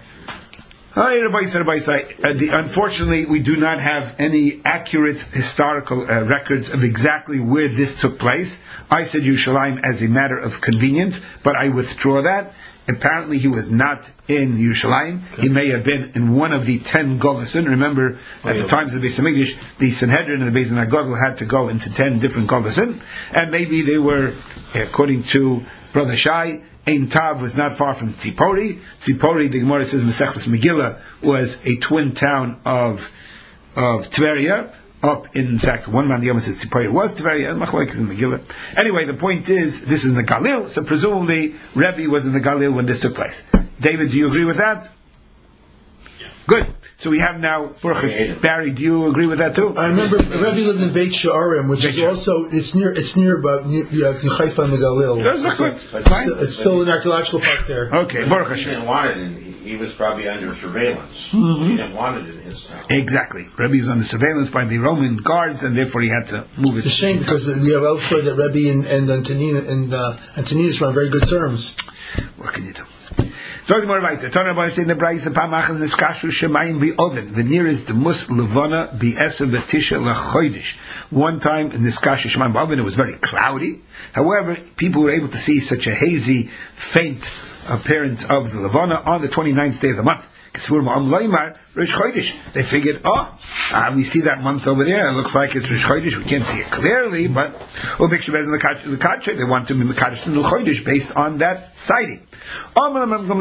Unfortunately, we do not have any accurate historical uh, records of exactly where this took place. I said Yerushalayim as a matter of convenience, but I withdraw that. Apparently, he was not in Yerushalayim. Okay. He may have been in one of the ten Golgosin. Remember, at the times of the Beis Hamikdash, the Sanhedrin and the Beis Haggadol had to go into ten different Golgosin, and maybe they were, according to Brother Shai, Ein Tav was not far from Tzipori. Tzipori, the Gemara says in Masechtas Megillah, was a twin town of of Tveria. Up in fact, one man the Yom says Tzipori was Tveria, Machlokes in Megillah. Anyway, the point is, this is in the Galil, so presumably Rebbe was in the Galil when this took place. David, do you agree with that? Yeah. Good. So we have now Baruch. Barry, do you agree with that too? I remember Rebbe lived in Beit She'arim, which Beit is also it's near it's near about near Haifa and the Galil. That's good. It's, it's still an archaeological park there. Okay, Baruch Hashem. He didn't want it. In, he was probably under surveillance. Mm-hmm. So he didn't want it in his town. Exactly. Rebbe was under surveillance by the Roman guards, and therefore he had to move it. It's a shame because we have elsewhere that Rebbe and, and Antoninus and uh, Antoninus were on very good terms. What can you do? So the more weiter. Turn about in the Braise Pamachas Niskashu Shemayim Bi Oven. The nearest the Mus Levana Bi Eser Betisha LaChodesh. One time in Niskashu Shemayim Bi Oven, it was very cloudy. However, people were able to see such a hazy, faint appearance of the Levana on the twenty-ninth day of the month. They figured, oh, uh, we see that month over there. It looks like it's Rosh Chodesh. We can't see it clearly, but they want to be Mekadosh the New Chodesh based on that sighting. From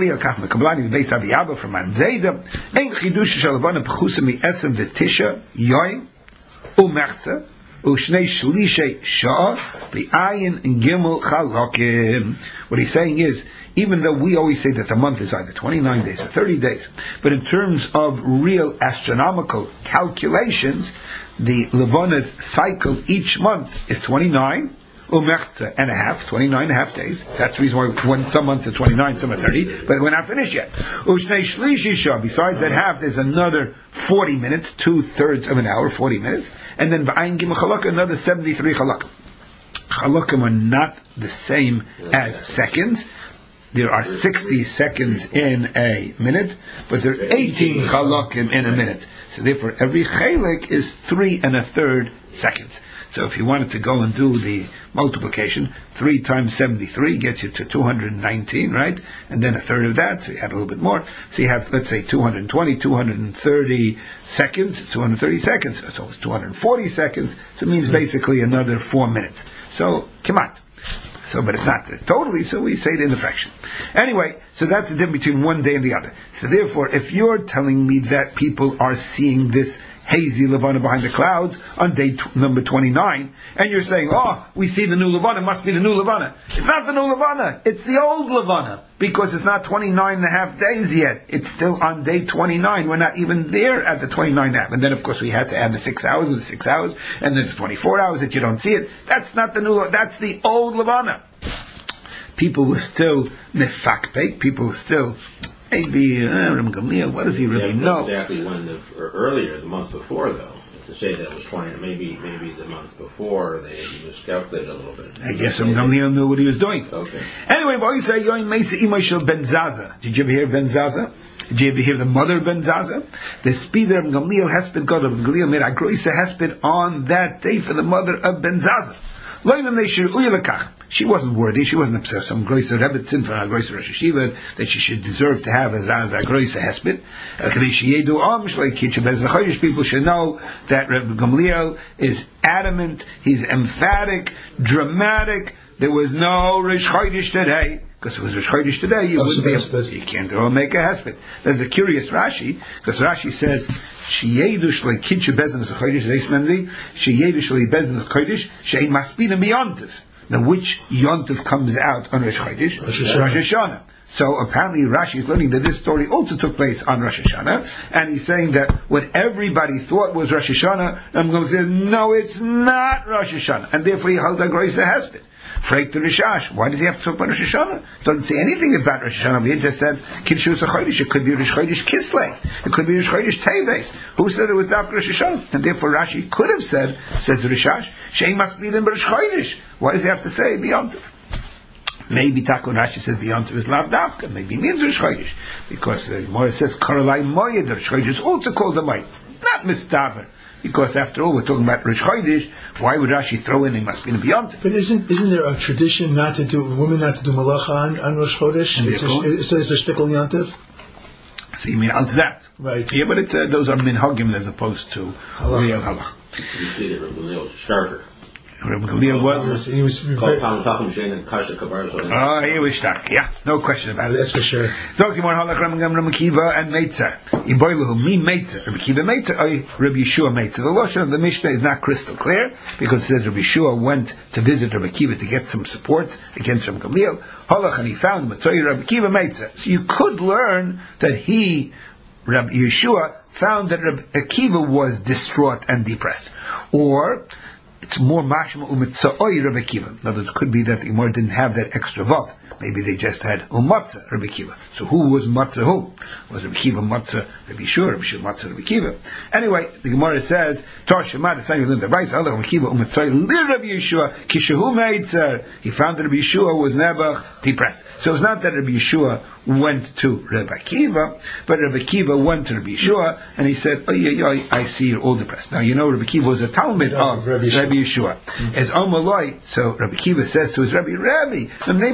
Manzeda, Ein Chidush Shel Levana Pechusa mi'esem v'tisha yoim u'mechza u'shnei shlishei shah v'ayin gimel chalokim. What he's saying is, even though we always say that the month is either twenty-nine days or thirty days, but in terms of real astronomical calculations, the Levana's cycle each month is twenty-nine, umechza and a half, twenty-nine and a half days. That's the reason why when some months are twenty-nine, some are thirty, but we're not finished yet. Ushnei shlishi shah, besides that half, there's another forty minutes, two thirds of an hour, forty minutes, and then v'ayin gimel chalak, another seventy-three chalak. Chalakim are not the same as seconds. There are sixty seconds in a minute, but there are eighteen chalakim in a minute. So therefore, every chalik is three and a third seconds. So if you wanted to go and do the multiplication, three times seventy-three gets you to two hundred nineteen, right? And then a third of that, so you add a little bit more. So you have, let's say, two hundred twenty, two hundred thirty seconds, two hundred thirty seconds, so it's two hundred forty seconds, so it means basically another four minutes. So, kimat. So, but it's not totally, so we say it in the fraction. Anyway, so that's the difference between one day and the other. So therefore, if you're telling me that people are seeing this hazy Levana behind the clouds on day t- number twenty-nine, and you're saying, oh, we see the new Levana, it must be the new Levana. It's not the new Levana, it's the old Levana, because it's not twenty-nine and a half days yet. It's still on day twenty-nine. We're not even there at the twenty-nine and a half. And then, of course, we had to add the six hours and the six hours, and then the twenty-four hours that you don't see it. That's not the new, that's the old Levana. People were still nefakpek, people were still, maybe, uh, what does he really yeah, know? Exactly when the, or earlier, the month before, though. To say that it was twenty, maybe maybe the month before they miscalculated a little bit. I guess Rabbi Gamliel knew what he was doing. Okay. Anyway, what you say, Yoin Meisa Imoshel Ben Zaza. Did you ever hear Ben Zaza? Did you ever hear the mother of Ben Zaza? The speeder of Gamliel Hesped God of Gamliel made a groisa Hesped on that day for the mother of Ben Zaza. She wasn't worthy, she wasn't upset. Some groisa Rebbetzin for a groisa Rosh Hashiva that she should deserve to have as a groisa Hesped. People should know that Rabbi Gamliel is adamant, he's emphatic, dramatic. There was no Rosh Chodesh today. Because if it was Rosh Chodesh today, you wouldn't be able, you can't go and make a hesped. There's a curious Rashi, because Rashi says, Sheyedush le kitche bezin as a Chodesh, Reismendi, Sheyedush le bezin as a Chodesh, Shei maspina miyontiv. Now which yontiv comes out on Rosh Chodesh? Rosh Hashanah. So apparently Rashi is learning that this story also took place on Rosh Hashanah, and he's saying that what everybody thought was Rosh Hashanah, I'm going to say, no, it's not Rosh Hashanah, and therefore he held a Groisa Hesped. Freik to Rishash. Why does he have to talk about Rosh Hashanah? It doesn't say anything about Rosh Hashanah. We just said Kiddush HaChodesh. It could be Rosh Chodesh Kislev. It could be Rosh Chodesh Teves. Who said it was after Rosh Hashanah? And therefore Rashi could have said, says Rishash, Shei must be in Rosh Chodesh. Why does he have to say B'yontiv? Maybe Takun Rashi says B'yontiv is Lav Davka. Maybe it means Rosh Chodesh. Because the Gemara says Karolai Moyed. Rosh Chodesh is also called a Moyed. Not Mistaver. Because after all, we're talking about Rosh Chodesh. Why would Rashi throw in? He must be in beyond. But isn't isn't there a tradition not to do women not to do malacha on, on Rosh Chodesh? It's a, it says a shtickle yantiv. So you mean onto that? Right. Yeah, but it's uh, those are minhagim as opposed to real halach. You see that Rabbi Gamliel was sharper. Rabbi Gamliel was. He was. Oh, he was stark. Yeah, no question about it. That's for sure. So Kimon halach Rabbi Kiva and Meitzer. Iboiluhu mi Meitzer. Rabbi Kiva Meitzer. Oy Rabbi Yeshua Meitzer. The lashon of the Mishnah is not crystal clear because it says Rabbi Yeshua went to visit Rabbi Kiva to get some support against Rabbi Gamliel. Halach and he found Matzoy Rabbi Kiva Meitzer. So you could learn that he, Rabbi Yeshua, found that Rabbi Akiva was distraught and depressed, or it's more mashma umitza'oi Rabbi Kiva. In other words, it could be that the Gemara didn't have that extra vav. Maybe they just had umatzah Rabbi Kiva. So who was matzah who? Was Rabbi Kiva matzah Rabbi Yeshua? Rabbi Yeshua matzah Rabbi Kiva? Anyway, the Gemara says, Tosh Shema the saying of the Rice Allah Rabbi Kiva umatzai li Rabbi Yeshua kishahu meitzer. He found that Rabbi Yeshua was never depressed. So it's not that Rabbi Yeshua went to Rabbi Kiva, but Rabbi Kiva went to Rabbi Yeshua and he said, oh yeah, yeah, I see you're all depressed. Now you know Rabbi Kiva was a Talmud yeah, of Rabbi Yeshua. Rabbi Yeshua. Mm-hmm. As Omaloi, so Rabbi Kiva says to his Rabbi, Rabbi,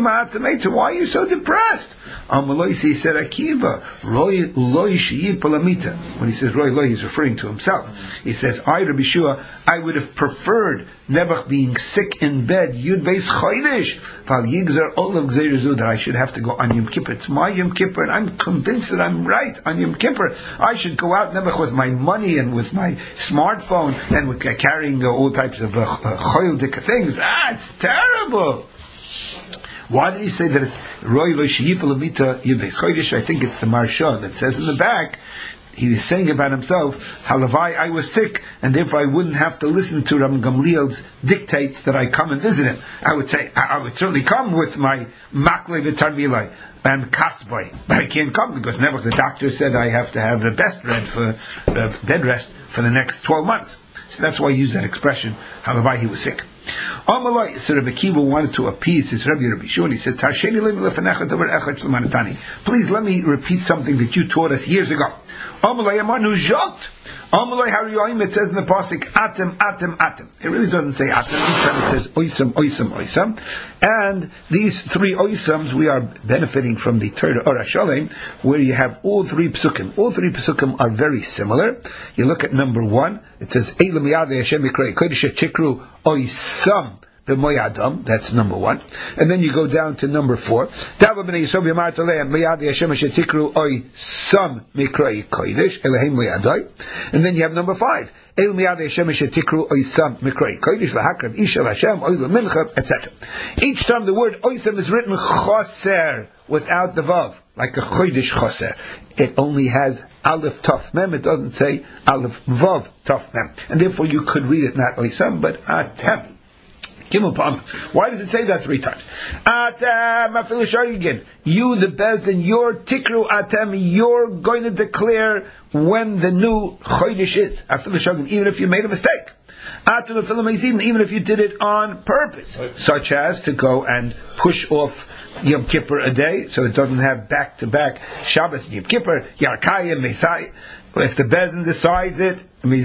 Meitzah, why are you so depressed? He said, Akiva, Roy Loy Shiyip Palamita. When he says Roy Loy, he's referring to himself. He says, I, Rabbi Shua, I would have preferred Nebuch being sick in bed, Yud Beis Chodesh, Val Yigzar Olav Gzeirezu, that I should have to go on Yom Kippur. It's my Yom Kippur, and I'm convinced that I'm right on Yom Kippur. I should go out, Nebuch, with my money and with my smartphone and with uh, carrying uh, all types of uh, choildik things. Ah, it's terrible. Why did he say that it's Roy Lo Sheyipel Amita Yibes Chodesh? I think it's the Marsha that says in the back, he was saying about himself, Halavai, I was sick, and therefore I wouldn't have to listen to Ram Gamliel's dictates that I come and visit him. I would say, I would certainly come with my Maklei V'Tarmilai and Kasboi, but I can't come because never the doctor said I have to have the best bed for uh, bed rest for the next twelve months. So that's why I use that expression, Halavai, he was sick. Amalai, so Rabbi Kiva wanted to appease his Rabbi Rabbi Shua, and he said, please let me repeat something that you taught us years ago. Amalai Amanu Jot. Amalai Hariyim, it says in the Pasuk, Atem, Atem, Atem. It really doesn't say Atem, each time it says Oisam, Oisam, Oisam. And these three Oisams, we are benefiting from the Torah Or HaShalem, where you have all three Pesukim. All three Pesukim are very similar. You look at number one, it says, Eilam Yadei Hashem Yikrei, Kodesh Chikru Oisam. B'moyadam, that's number one, and then you go down to number four. And then you have number five. et cetera. Each time the word oisam is written choser without the vav, like a chodesh choser. It only has aleph taf mem. It doesn't say aleph vav taf mem, and therefore you could read it not oisam but atem. Why does it say that three times? Atem, you the Bezdin, your tikru atem, you're going to declare when the new chodesh is. Even if you made a mistake. Even if you did it on purpose, such as to go and push off Yom Kippur a day, so it doesn't have back-to-back Shabbos and Yom Kippur, Yarkayim, Mesai. If the Bezdin decides it,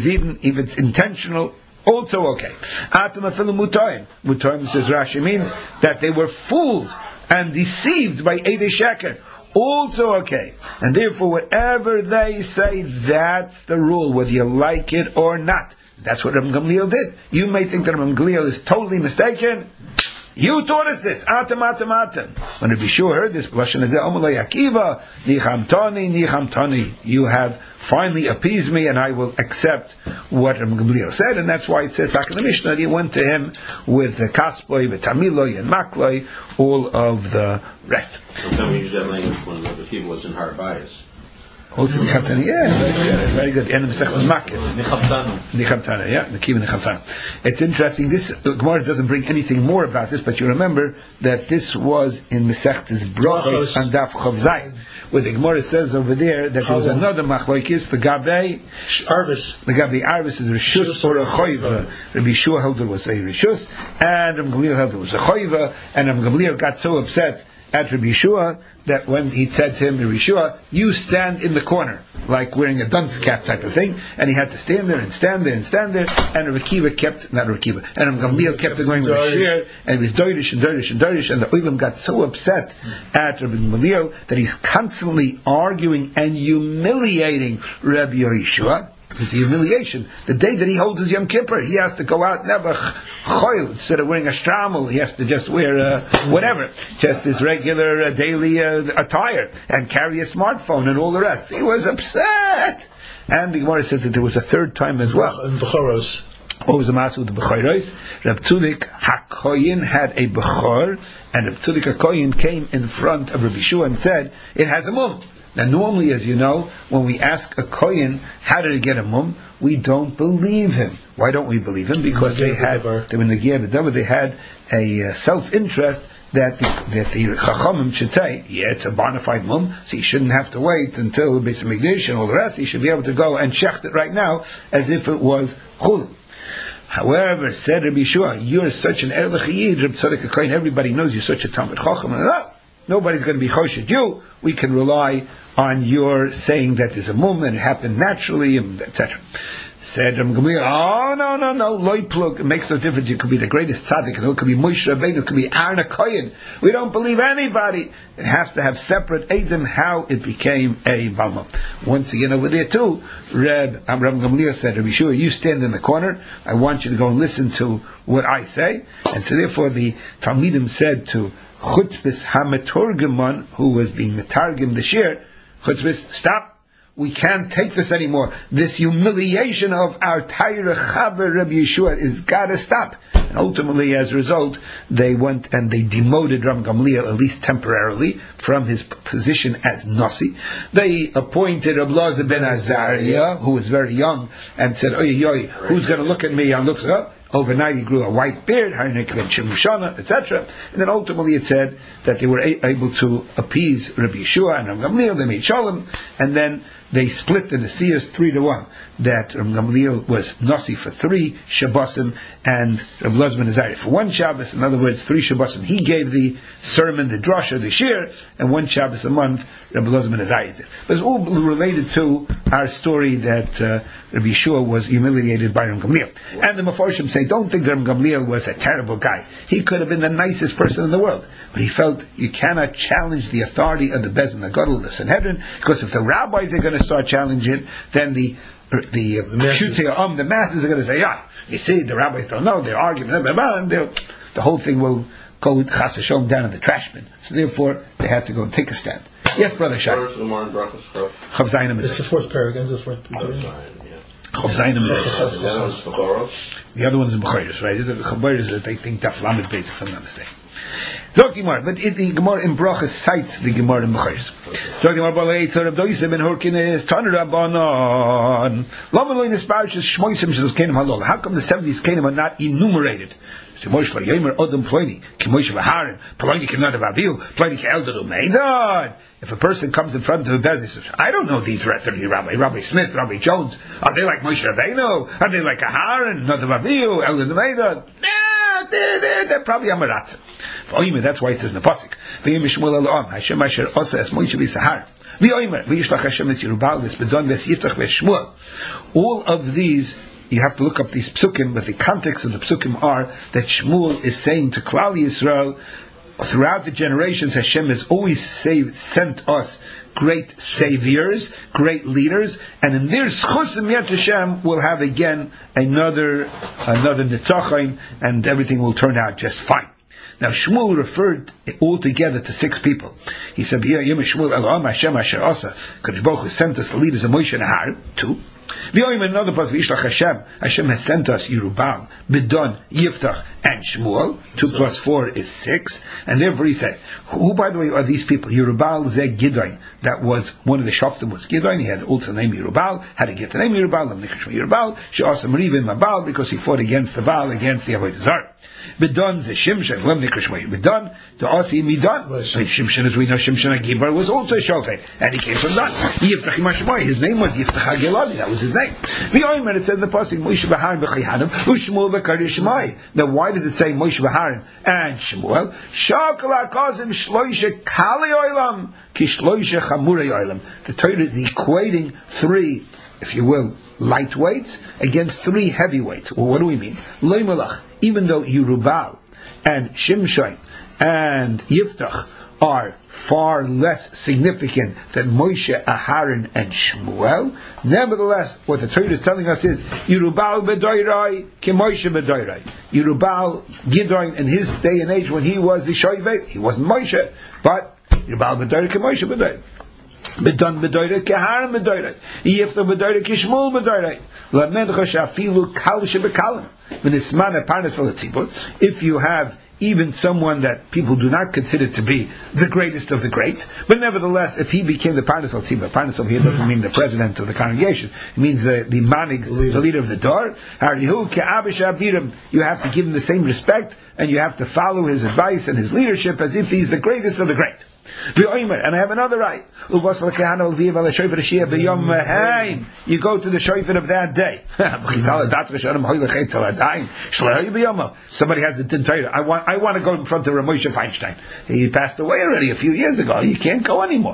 if it's intentional, also okay. Atam afilu mutayim. Mutayim, says Rashi, means that they were fooled and deceived by Eidei Sheker. Also okay. And therefore, whatever they say, that's the rule, whether you like it or not. That's what Rabbi Gamliel did. You may think that Rabbi Gamliel is totally mistaken. You taught us this. Atam, atam, atam. When Rabbi Shua heard this, Lashon Hazeh, Omalei Akiva, Nicham Tani, Nicham Tani. You have finally appeased me, and I will accept what Rabbi Gamliel said, and that's why it says back in the Mishnah, he went to him with the Kaspoi, the Tamiloi, and Makloi, all of the rest. So can we use that language when Rabbi Akiva was in Har Bayis? Also Nichamtana, yeah, very good. And the Masech was Makis. Nichamtana. Nichamtana, yeah, the Kiva Nichamtana. It's interesting, this, the Gemara doesn't bring anything more about this, but you remember that this was in Masechtas Brachos and Daf Chav Zayin, where the Gemara says over there that there was another Machlokes, the Gabe Arvis. The Gabe Arvis is Rishus or a Choiva. Rabbi Shua held it was a Rishus, and Rabbi Gamliel held it was a Choiva, and Rabbi Gamliel got so upset at Rabbi Shua that when he said to him, Rabbi Shua, you stand in the corner, like wearing a dunce cap type of thing, and he had to stand there and stand there and stand there, and Rabbi Kiva kept, not Rabbi Kiva, and Rabbi Gamliel kept it going with a shear, and he was doirish and doirish and doirish, and the Olim got so upset at Rabbi Gamliel that he's constantly arguing and humiliating Rabbi Yeshua. It's the humiliation. The day that he holds his Yom Kippur, he has to go out Nebuch Choil, instead of wearing a stramel, he has to just wear uh, whatever, just his regular uh, daily uh, attire, and carry a smartphone and all the rest. He was upset. And the Gemara says that there was a third time as well. In Bechoros. What was the matter with the Bechoros? Reb Tzudik HaKoyin had a Bechor, and Reb Tzudik HaKoyin came in front of Rabbi Shua and said, it has a mum. Now normally, as you know, when we ask a Kohen how did he get a mum, we don't believe him. Why don't we believe him? Because they had, they were in the Giyah, they had a uh, self-interest that the, that the Chachamim should say, yeah, it's a bona fide mum, so he shouldn't have to wait until the Beis Hamikdash and all the rest. He should be able to go and shecht it right now as if it was chul. However, said Rabbi Shua, you're such an Erlich Yid, Reb Tzadok HaKoyin, everybody knows you're such a Talmid Chacham, and no, nobody's going to be choshed you. We can rely on your saying that there's a mum and it happened naturally, et cetera. Said Ram Gamliel, oh, no, no, no, loy plug, it makes no difference. It could be the greatest tzaddik, it could be Moshe Rabbeinu, it could be Aaron HaKohen. We don't believe anybody. It has to have separate Eidim, how it became a Balma. Once again, over there too, Reb Ram Gamliel said, Rabbi Yeshua, you stand in the corner, I want you to go and listen to what I say. And so therefore the Talmidim said to Chutzpis HaMetorgeman, who was being Metargim the Shir, Chutzpis, stop. We can't take this anymore. This humiliation of our Taira Chaver Rabbi Yeshua is gotta stop. And ultimately, as a result, they went and they demoted Ram Gamliel, at least temporarily, from his position as Nasi. They appointed Rabbi Elazar ben Azariah, who was very young, and said, oy, oy, who's going to look at me? And looks up. Overnight he grew a white beard, et cetera. And then ultimately it said that they were a- able to appease Rabbi Yeshua and Ram Gamliel. They made shalom, and then they split the Nesiyas three to one. That Ram Gamliel was Nasi for three Shabbosim and Rabbi Elazar ben Azariah for one Shabbos. In other words, three Shabbosim. He gave the sermon, the drasha, the shir, and one Shabbos a month Rabbi Elazar ben Azariah did. But it's all related to our story that uh, Rabbi Yeshua was humiliated by Ram Gamliel. And the Mefarshim say, don't think that Ram Gamliel was a terrible guy. He could have been the nicest person in the world. But he felt you cannot challenge the authority of the Bez and the Gadol, the Sanhedrin, because if the rabbis are going to start challenging it, then the the uh, the, um, the masses are going to say, yeah, you see, the rabbis don't know, they're arguing, blah, blah, blah, and the whole thing will go chas v'sholom down in the trash bin. So therefore, they had to go and take a stand. Yes, brother Shai. First, the morning breakfast. Chav Zayin. It's the fourth paragraph. It's the fourth paragraph. Chav Zayin. The other one's Bechoros. The other one's in Bechoros, right? The Bechoros that they think Daf Lamed Beis, if I'm not mistaken. Zok Gemara, but it, the Gemara in Brachas cites the Gemara in Bechoros. Zok Gemara Balei Tzor Reb Doiseh ben Horkines Taner Rabbanon Lama Lo Nisparsh Shmoisim Shel Kenim Halol. How come the seventies Kenim are not enumerated? Moshe Yomer Odom Ploini, Moshe Vaharin, Ploini cannot have Avil, Ploini Elder Umeidad. If a person comes in front of a business, says, I don't know these thirty Rabbi, Rabbi Smith, Rabbi Jones. Are they like Moshe Rabbeinu? Are they like Aharon, not of Avil, Elder Umeidad? Nah, they're, they're, they're probably Amaratza. That's why it says in the Pasuk. V'yim Shmuel Elohim, Hashem Asher Osa Es Moshe V'Sahar. V'yomer, V'yishlach Hashem Es Yerubal, V'Sbedon, V'Yitzchak, V'Shmuel. All of these, you have to look up these psukim, but the context of the psukim are that Shmuel is saying to Klal Yisrael, throughout the generations, Hashem has always saved, sent us great saviors, great leaders, and in their schusim Yad Hashem we'll have again another another nitzachim, and everything will turn out just fine. Now Shmuel referred altogether to six people. He said, Yom Shmuel Elohim Hashem Asher Asa, Kadosh Baruch Hu sent us the leaders of Moshe and Aharon, two. V'yoyim another pasuk, V'yishlach Hashem, Hashem has sent us Yerubal, Bidon, Yiftach, and Shmuel. Two plus four is six. And therefore he said, who by the way are these people? Yerubal Zeg Gideon. That was, one of the Shoftim was Gideon. He had also the name Yerubal. How to get the name Yerubal? L'mnichashma Yerubal. She'asa Merivim Mabal, because he fought against the Baal, against the Avodah Zarah. Bidon Ze Shimshon, L'mnichashma Bidon, the Asi Midon. Shimshon, as we know, Shimshon HaGibar was also a Shofet, and he came from Dan. Yiftach Imashmai, his name was Yiftach HaGeladi. That was his name. V'yoyim, it said in the pasuk, Moshe V'Aharon B'Chayhanim, U'Shmuel B'Karishmai. Now why does it say Moshe V'Aharon and Shmuel? Shakal HaKazim Shloisha Kali Oilam Ki Shloisha Chamurei Oilam. The Torah is equating three, if you will, lightweights against three heavyweights. Well, what do we mean? Loi Malach, even though Yerubal and Shimshon and Yiftach are far less significant than Moshe, Aharon, and Shmuel, nevertheless, what the Torah is telling us is Yerubal b'doirai ki Moshe b'doirai. Yerubal Gideon in his day and age when he was the Shoivei, he wasn't Moshe, but Yerubal b'doirai ki Moshe b'doirai. B'don b'doirai ki Aharon b'doirai. Yiftach b'doirai ki Shmuel b'doirai. L'medcha shafilu kal shebekalim v'nisman eparnes v'letzibur. If you have even someone that people do not consider to be the greatest of the great, but nevertheless, if he became the Parnas al Tzibur, Parnas over here doesn't mean the president of the congregation, it means the, the manig, the leader of the door, you have to give him the same respect, and you have to follow his advice and his leadership as if he's the greatest of the great. And I have another right. You go to the shofar of that day. Somebody has the din Torah. I want, I want to go in front of Ramosha Feinstein. He passed away already a few years ago. You can't go anymore.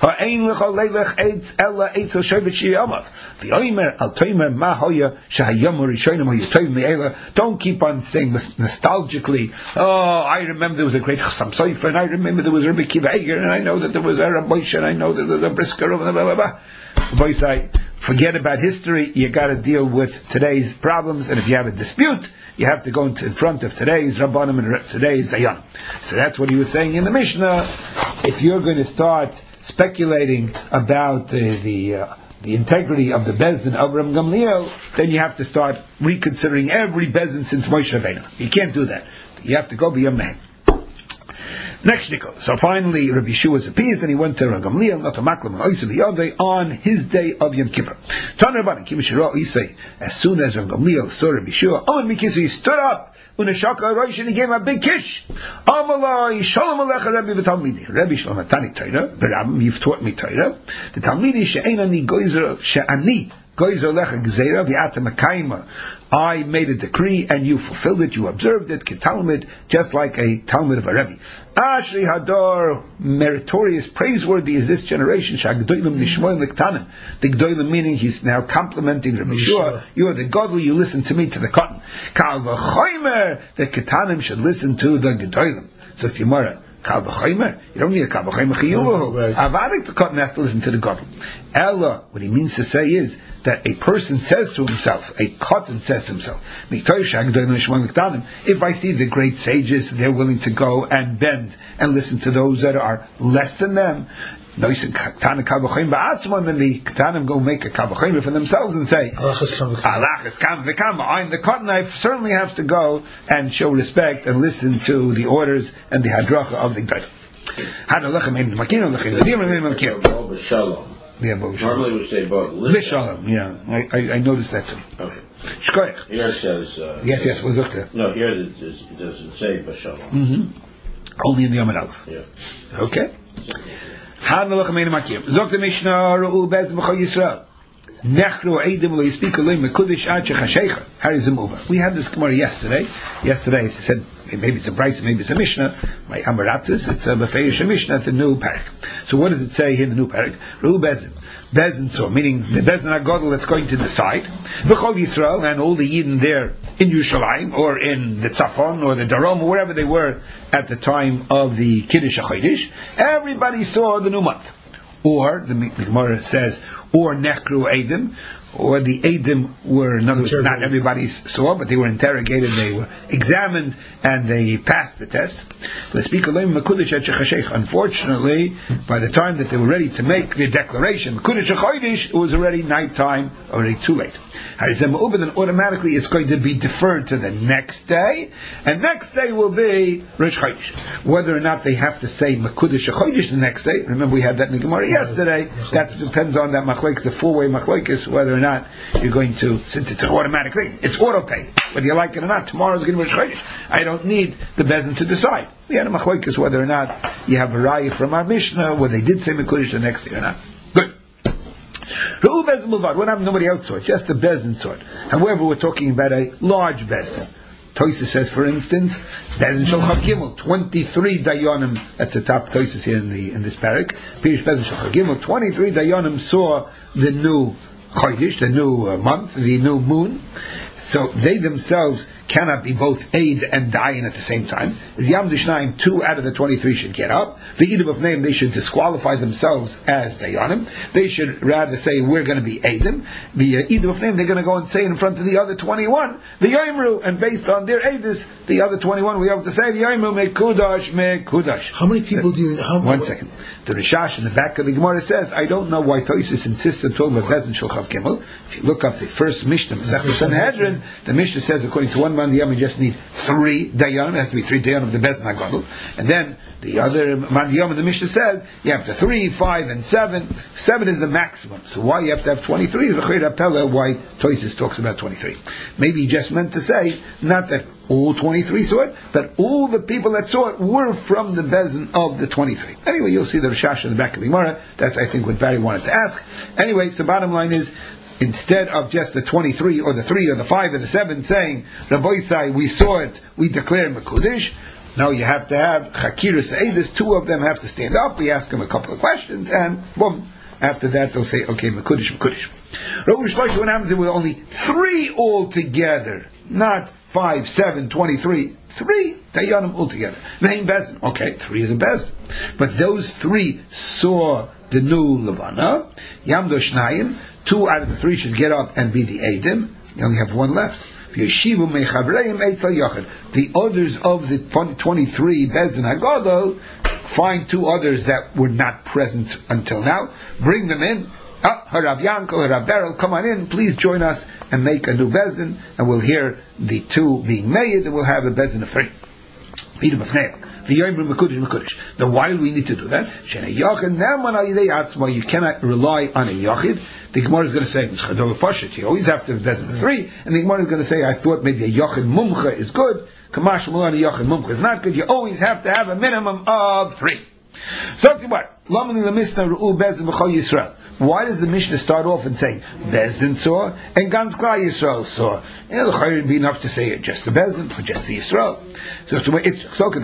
Don't keep on saying nostalgically, oh, I remember there was a great Chassam Sofer, and I remember there was Rabbi Kiva Eger, and I know that there was a Rabbi Moshe, and I know that there was a Brisker, blah, blah, blah, blah. Boys, I forget about history. You got to deal with today's problems, and if you have a dispute, you have to go into, in front of today's Rabbanim and today's Dayanim. So that's what he was saying in the Mishnah. If you're going to start speculating about the the, uh, the integrity of the Bezdin of Ram Gamliel, then you have to start reconsidering every Bezdin since Moshe Rabbeinu. You can't do that. You have to go beyond Mehem. Next Nico. So finally, Rabbi Yeshua was appeased, and he went to Ram Gamliel, not to Maklam and Oisei B'Yodei, on his day of Yom Kippur. Tan Rabbanan, Kimishiro Oisei, as soon as Ram Gamliel saw Rabbi Yeshua, Omen Mikisi, he stood up, Unashaka Rosh, and he gave him a big kiss. Amalai, Shalom Alecha, Rabbi V'Talmidi. Rabbi Shalom Atani Torah, B'Rabim, you've taught me Torah. V'Talmidi, She'enani Goizer, She'ani, Goizer Lecha Gzeira, V'Ata Mekayma. I made a decree and you fulfilled it, you observed it, Ketalmud, just like a Talmud of a Rebbe. Ashri Hador, meritorious, praiseworthy is this generation, Shagdoilim Nishmoim Liktanim. The Gdoilim meaning he's now complimenting Rabbi Yeshua. You are the Godly, you listen to me, to the cotton. Kal V'choimer, the Ketanim should listen to the Gdoilim. So Timara, Kal V'choimer, you don't need a Kal V'choimer Chiyuhu. Avadik, the cotton has to listen to the Godly. Ella, what he means to say is, that a person says to himself, a cotton says to himself, if I see the great sages, they're willing to go and bend and listen to those that are less than them, then the Ketanim go make a Kavachim for themselves and say, I'm the cotton, I certainly have to go and show respect and listen to the orders and the hadracha of the Gdolim. Yeah, normally we say both. Lishalom, yeah. I, I, I noticed that too. Okay. Shkoyach. Here it says... Uh, yes, yes, what's up there? No, here it, is, it doesn't say Bashalom. Mm-hmm. Only in the Yom Aleph. Yeah. Okay. Hanalach Ameinu Makim. Zok the Mishnah, Ru'u Bez B'chol Yisrael. Nechru Eidim Lo Yispik Elohim Mekudish Ad Shechashecha. How is it over? We had this Gemara yesterday. Yesterday it said, maybe it's a Bryce, maybe it's a Mishnah. My Amaratzis, it's a Befeish Mishnah at the new parak. So what does it say here in the new parak? Ru'u Bezin. Bezin, so meaning the Bezin HaGodol that's going to decide. B'chol Yisrael, and all the Yidden there in Yerushalayim, or in the Tzafon, or the Darom, or wherever they were at the time of the Kiddush HaChodesh, everybody saw the new month. Or, the, the Gemara says, or Nechru Eidim, or the Eidim were, in other words, not everybody saw, but they were interrogated, they were examined, and they passed the test. Unfortunately, by the time that they were ready to make the declaration, it was already nighttime, already too late. Then automatically it's going to be deferred to the next day, and next day will be Rosh Chodesh. Whether or not they have to say Mekudesh Chodesh the next day, remember we had that in the Gemara yesterday, that depends on that machlokes, the four-way machlokes, whether or not you're going to, since it's an automatic thing, it's auto-pay, whether you like it or not, tomorrow's going to be Rosh Chodesh. I don't need the Bezin to decide. We had a machlokes whether or not you have a raya from our Mishnah, whether they did say Mekudesh the next day or not. Good. Ru'u Bezin Mulvad, what happened? Nobody else saw it, just the Bezin saw it. However, we're talking about a large Bezin. Toysa says, for instance, Bezin Shalchak Gimel, twenty-three Dayanim, that's the top Toysa here in the in this parak. Pirish Bezin Shalchak Gimel, twenty-three Dayanim saw the new Chodesh, the new uh, month, the new moon. So they themselves cannot be both aid and dayan at the same time. As Yam Dushnayim, two out of the twenty-three should get up. The Edom of name, they should disqualify themselves as dayanim. They should rather say, we're going to be aidim. The uh, Edom of name, they're going to go and say in front of the other twenty-one, the Yomru, and based on their aidis, the other twenty-one, we have to say, Yomru me kudash me kudash. How many people do you... How One second. The Rishash in the back of the Gemara says, I don't know why Tosis insists on talking about Bezin Shulchav Gimel. If you look up the first Mishnah, Masechta Sanhedrin, the Mishnah says, according to one man Yom, you just need three Dayanim. It has to be three Dayanim of the Bezin HaGadol. And then the other man Yom, the Mishnah says, you have to three, five, and seven. Seven is the maximum. So why you have to have twenty-three is the Chayr HaPeleh, why Tosis talks about twenty-three. Maybe he just meant to say, not that all twenty-three saw it, but all the people that saw it were from the Bezin of the twenty-three. Anyway, you'll see the Rishash in the back of the Gemara. That's, I think, what Barry wanted to ask. Anyway, so bottom line is, instead of just the twenty-three, or the three, or the five, or the seven saying, Rabbi Isai, we saw it, we declare Mekudesh, no, you have to have Chakiras Eidus, two of them have to stand up, we ask them a couple of questions, and boom, after that they'll say, okay, Mekudesh, Mekudesh. Rabbi Shlosh, what happens if there were only three altogether, not five, seven, twenty-three, three Dayanim altogether. Vein Bezin. Okay, three is a Bezin. But those three saw the new Levana. Yamdo Shnayim, two out of the three should get up and be the Eidim. You only have one left. The others of the twenty-three Bezin HaGadol find two others that were not present until now, bring them in. Ah, Harav Yanko, Harav Beryl, come on in, please join us and make a new Bezin, and we'll hear the two being made, and we'll have a Bezin of three. Now why do we need to do that? You cannot rely on a Yachid. The Gemara is going to say, you always have to have Bezin of three, and the Gemara is going to say, I thought maybe a Yachid Mumcha is good, Kamash Malon, a Yachid Mumcha is not good, you always have to have a minimum of three. So, why does the Mishnah start off and say Bezin saw and Gans Klal Yisrael saw? It would be enough to say just the Bezin or just the Yisrael. So it's so good.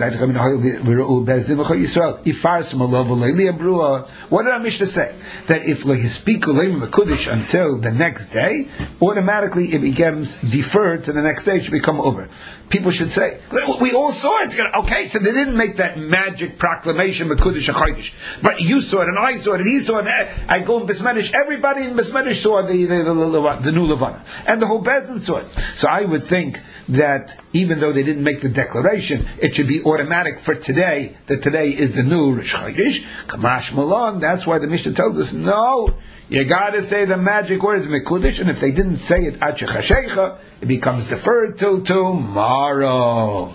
What did our Mishnah say? That if Lehispiku Leim Mekudesh until the next day, automatically it becomes deferred to the next day. It should become over. People should say, we all saw it. Okay, so they didn't make that magic proclamation Mekudesh HaChodesh, but you saw it and I saw it and he saw it. I go in Besmedish. Everybody in Besmedish saw the the, the, the, the new Levana, and the whole Bezin saw it. So I would think that even though they didn't make the declaration, it should be automatic for today, that today is the new Rosh Chodesh, Kamash Malon. That's why the Mishnah tells us, no, you gotta say the magic words Mekudesh, and if they didn't say it at Shechashecha, it becomes deferred till tomorrow.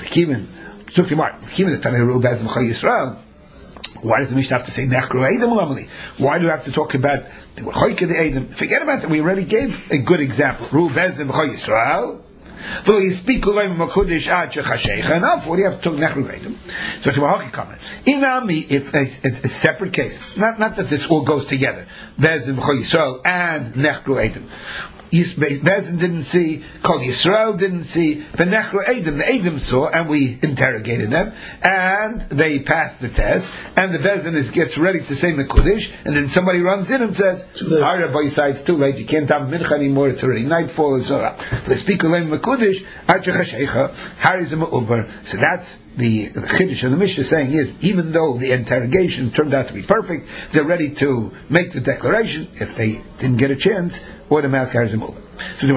Why does the Mishnah have to say Nechru Eidim Lamali? Why do we have to talk about the Choyke the Eidim? Forget about that. We already gave a good example. Ru Bezin B'Choy Yisrael. V'lo Yispiku Leim Makudish Ad Shechashecha. Enough. What do you have to talk Nechru Eidim? So to Mahoki comment. Inami, it's a, it's a separate case. Not not that this all goes together. Bezin B'Choy Yisrael and Nechru Eidim. Bezin didn't see, Kol Yisrael didn't see, but Nechru Eidim, the Eidim saw, and we interrogated them, and they passed the test, and the Bezin is, gets ready to say Mekudesh, and then somebody runs in and says, "Our Rabbi Yisai, it's too late, you can't have Mincha anymore, it's already nightfall, it's alright. They speak Olam Mekudesh, Achachashecha, Harizim Uber." So that's the, the Chiddush of the Mishnah saying is, even though the interrogation turned out to be perfect, they're ready to make the declaration. If they didn't get a chance, automatically Harizim Uber. So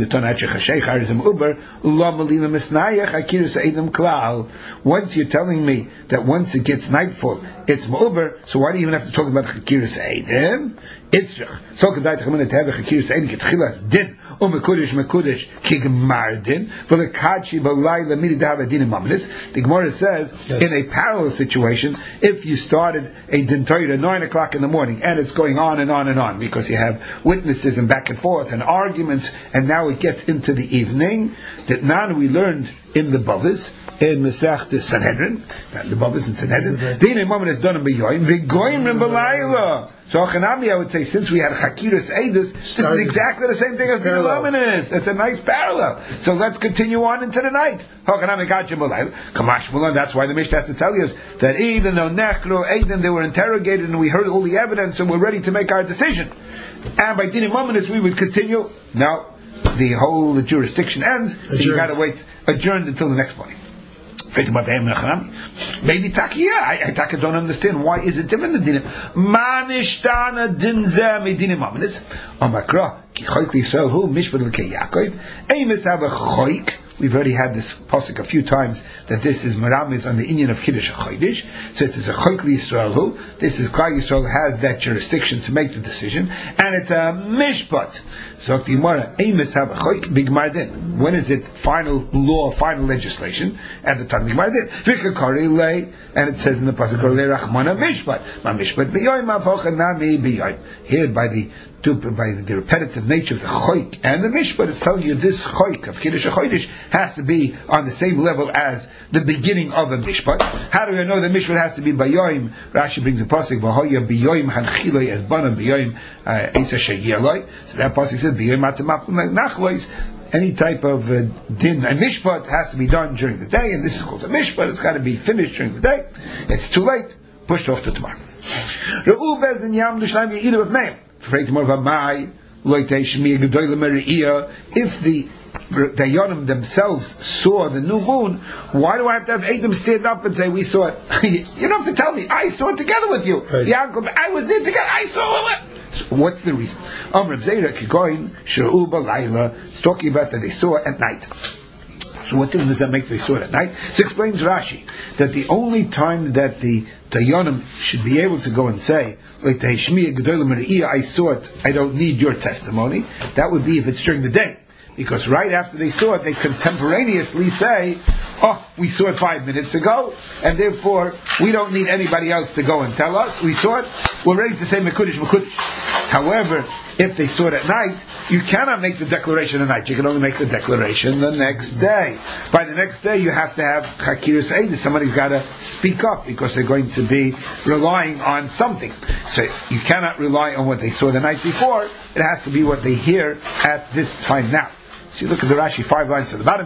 once you're telling me that once it gets nightfall, it's ma'uber, so why do you even have to talk about Chakiras Eidim? It's so kedai to come in to have a Chakiras Eidim ketchilas din or mekudesh mekudesh kigmar din for the kachi b'layla midi to have a din imamnis. The Gemara says yes. In a parallel situation, if you started a din Torah at nine o'clock in the morning and it's going on and on and on because you have witnesses and back and forth and arguments, and now it gets into the evening, that now we learned in the Bavas, in Masechta Sanhedrin, the Bavas in Sanhedrin, the imam is done in Beyoim, Begoyim in Belayla. So Chanami, I would say, since we had Chakiras Eidus, this is exactly the same thing as the Imam is. It's a nice parallel. So let's continue on into the night. Chanami Gachim Belayla, Kamash Mulan. That's why the Mishnah has to tell you that even though Nechru Eidim, they were interrogated and we heard all the evidence and we're ready to make our decision, and by Din Imam we would continue. Now the whole jurisdiction ends, so you got to wait, adjourned until the next morning. Maybe Taki, yeah, I, I Taki don't understand why is it different than Dinim. Manishtana dinzeh me Dinim Amanis. Omakra ki choik l'Yisrael hu mishpat l'kei Yaakov. Eimis have a choik We've already had this pasuk a few times that this is Maramis on the Indian of Kiddush HaChodesh. So it is a Chok Yisrael who, this is Klal Yisrael has that jurisdiction to make the decision, and it's a Mishpat. So the Gemara, Amos have a Chok Bigmar Din. When is it final law, final legislation? At the time of Bigmar Din. Vikakari lay, and it says in the pasuk Rachmana Mishpat. Ma Mishpat B'yoyim Avocha Nami B'yoyim. Here by the by the repetitive nature of the choik and the mishpat, it's telling you this choik of Kiddush HaChodesh has to be on the same level as the beginning of a mishpat. How do we know the mishpat has to be bayoim? Rashi brings a pasuk v'hoya biyoim hanchiloi as bana biyoim isa sheyeloi. So that pasuk says biyoim atamachum nachlois. Any type of uh, din and mishpat has to be done during the day, and this is called a mishpat. It's got to be finished during the day. It's too late. Pushed off to tomorrow. If the Dayanim themselves saw the new moon, why do I have to have Edom stand up and say, we saw it? You don't have to tell me. I saw it together with you. Right. Yaakov, I was there together. I saw it. So what's the reason? It's talking about that they saw it at night. So what difference does that make if they saw it at night? So explains Rashi that the only time that the Dayanim should be able to go and say, like I saw it, I don't need your testimony, that would be if it's during the day. Because right after they saw it, they contemporaneously say, oh, we saw it five minutes ago, and therefore we don't need anybody else to go and tell us. We saw it, we're ready to say Mekudesh, Mekudesh. However, if they saw it at night, you cannot make the declaration at night. You can only make the declaration the next day. By the next day, you have to have Chakiras Eidus. Somebody's got to speak up because they're going to be relying on something. So you cannot rely on what they saw the night before. It has to be what they hear at this time now. So you look at the Rashi, five lines to the bottom.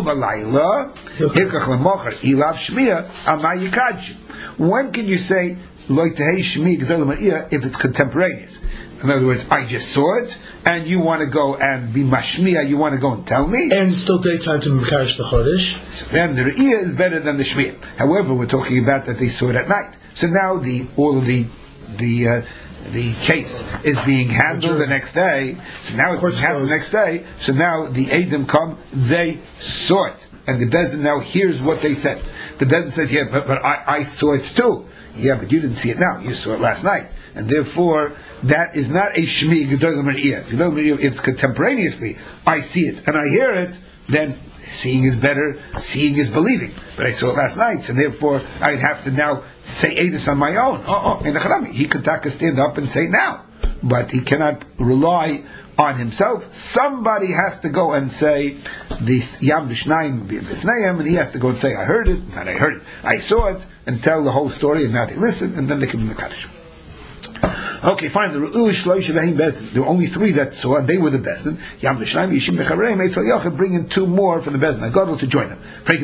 When can you say if it's contemporaneous? In other words, I just saw it, and you want to go and be mashmiya, you want to go and tell me? And still daytime to Mekarish the Chodesh. So then the Re'iyah is better than the Shmiya. However, we're talking about that they saw it at night. So now the all of the the uh, the case is being handled the next day. So now it's being handled the next day. So now the Edom come, they saw it. And the Bezdin now hears what they said. The Bezdin says, yeah, but, but I, I saw it too. Yeah, but you didn't see it now. You saw it last night. And therefore, that is not a Shmi Gedolim Re'iyah. If it's contemporaneously, I see it and I hear it, then seeing is better, seeing is believing. But I saw it last night, and therefore I'd have to now say Edus on my own. Oh, oh, in the Charami. He could take a stand up and say now. But he cannot rely on himself. Somebody has to go and say this Yam Dishnaim B'Bitznayim, and he has to go and say, I heard it, and I heard it, I saw it, and tell the whole story, and now they listen, and then they can be Mekadosh. Okay, fine. There were only three that saw, and they were the best. Yam L'Shnaim Yishim Bechareim Eitzel Yochid bring in two more from the Bezdin. I got to join them. The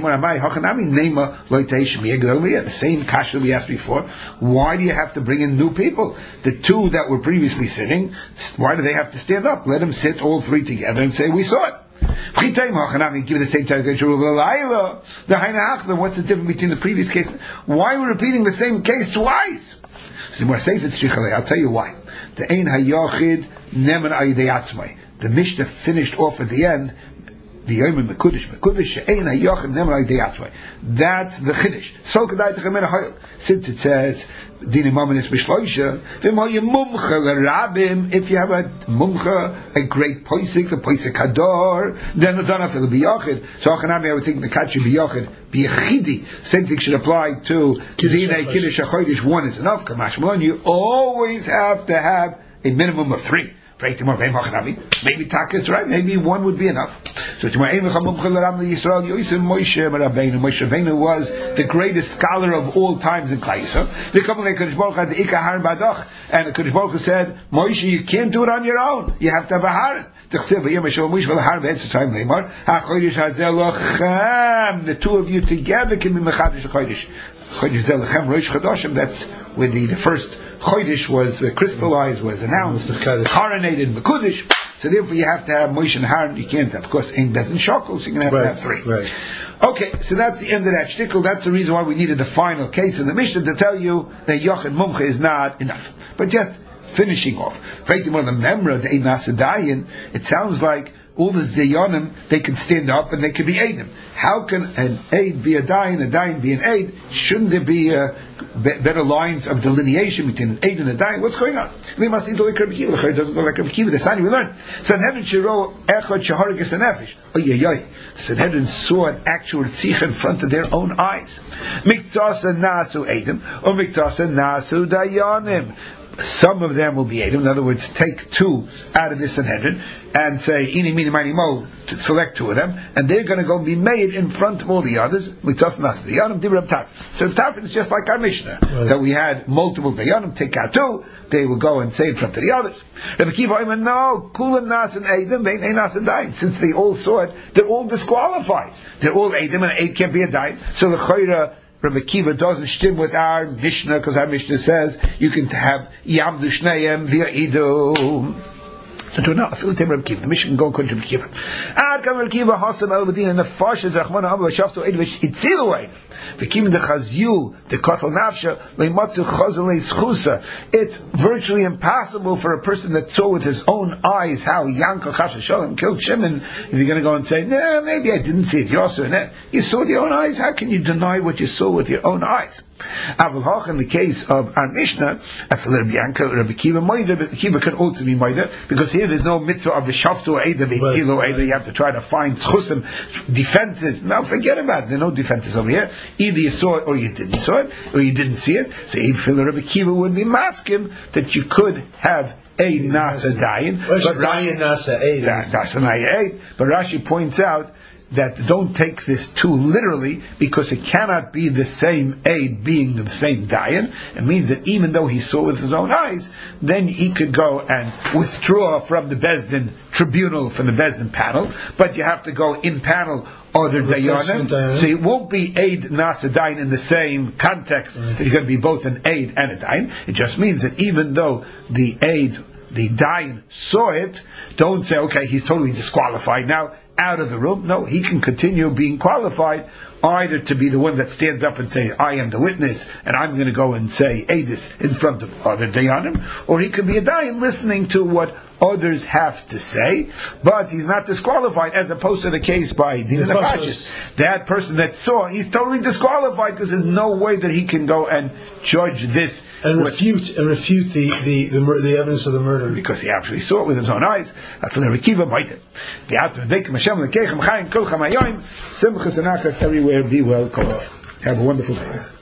same kasha we asked before. Why do you have to bring in new people? The two that were previously sitting, why do they have to stand up? Let them sit all three together and say, we saw it. Give the same time. What's the difference between the previous case? Why are we repeating the same case twice? I'll tell you why. The Mishnah finished off at the end. The Yom Mekudesh, Mekudesh she'ein hayochid nemer al yedei atzmai. That's the chiddush. So kedai techamen ha'hoil. Since it says dinim amanis b'shloisha, v'moye mumcha l'rabim. If you have a mumcha, a great poisik, the poisik hador, then you don't have to be yochid. So achanami, I would think the kat should be yochid, be yechidi. Same thing should apply to dinei kiddush hachodesh. One is enough. Kamash malon. You always have to have a minimum of three. Maybe taka is right, maybe one would be enough. So Moshe Rabbeinu was the greatest scholar of all times in Klal Yisrael. And the Kodesh Baruch Hu said, Moshe, you can't do it on your own. You have to have a haran. The two of you together can be Mechadish Chodesh. That's where the, the first Chodesh was uh, crystallized, was announced, coronated, Mekudesh. So therefore you have to have Moshe and Haran. You can't have, of course, Ein Bezin Shokol, so you're going to have right, to have three. Right. Okay, so that's the end of that shtickle. That's the reason why we needed the final case in the Mishnah to tell you that Yochid Mumcha is not enough. But just finishing off. It sounds like all the Zayonim, they can stand up and they can be Eidim. How can an Eid be a Dayan, a Dayan be an Eid? Shouldn't there be uh, be- better lines of delineation between an Eid and a Dayan? What's going on? We must see the like Rabbi Kiva. It doesn't go like Rabbi Kiva. The sign we learned. Sanhedrin Shiro Echad Shaharigas and Nefesh. Oh yeah, yeah. Sanhedrin saw an actual tzich in front of their own eyes. Miktsasa Nasu Eidim or Miktsasa Nasu Dayanim. Some of them will be Eidim. In other words, take two out of this Sanhedrin and say, Ini, Mini, Mini, Mo, to select two of them, and they're going to go be made in front of all the others. So Tafin is just like our Mishnah, right, that we had multiple Dayanim, take out two, they will go and say in front of the others. Rabbi Kiva, no, Kulam Nas and Eidim, they ain't Nas and Dayan. Since they all saw it, they're all disqualified. They're all Eidim, and an Eid can't be a Dayan. So the Chayra, Rabbi Kiva doesn't stim with our Mishnah, because our Mishnah says you can have Yamdu Shneim via Idu. So to now, Rabbi Kiva, the Mishnah can go according to Rabbi Kiva. Ad kam Rabbi Kiva Hasam El Medina Nefashas Rachmana Abba Shafto Eid Vish Itzilu V'kim de Chazyu de Kotel Nafsha Leimatzu Chazel Leischusa. It's virtually impossible for a person that saw with his own eyes how Yankel Chasha Shalom killed Shimon. If you're going to go and say, "Nah, maybe I didn't see it," you also you saw with your own eyes. How can you deny what you saw with your own eyes? Avul Hoch, in the case of our Mishnah, Rabbi Yankel, Rabbi Kiva, Rabbi Kiva can also be Moida, because here there's no mitzvah of the Shaftu or Eida, Beitzilu Eida. You have to try to find Schusim, defenses. Now forget about it. There are no defenses over here. Either you saw it or you didn't saw it, or you didn't see it. So even Rabbi Kiva would be masking that you could have a Nasa Dayan. But Rashi Nasa Eid. But Rashi points out that don't take this too literally, because it cannot be the same aid being the same dayan. It means that even though he saw with his own eyes, then he could go and withdraw from the Bezdin tribunal, from the Bezdin panel, but you have to go in panel other dayanim, so it won't be aid nasa dayan in the same context, right, that he's going to be both an aid and a dayan. It just means that even though the aid, the dayan saw it, don't say, okay, he's totally disqualified now, out of the room. No, he can continue being qualified either to be the one that stands up and say, I am the witness, and I'm going to go and say Eidis in front of other Dayanim, or he could be a Dayan listening to what others have to say, but he's not disqualified, as opposed to the case by Dina Nefashis. That person that saw, he's totally disqualified, because there's no way that he can go and judge this and refute and refute the the, the, the, the evidence of the murder, because he actually saw it with his own eyes. Everywhere, be well. Have a wonderful day.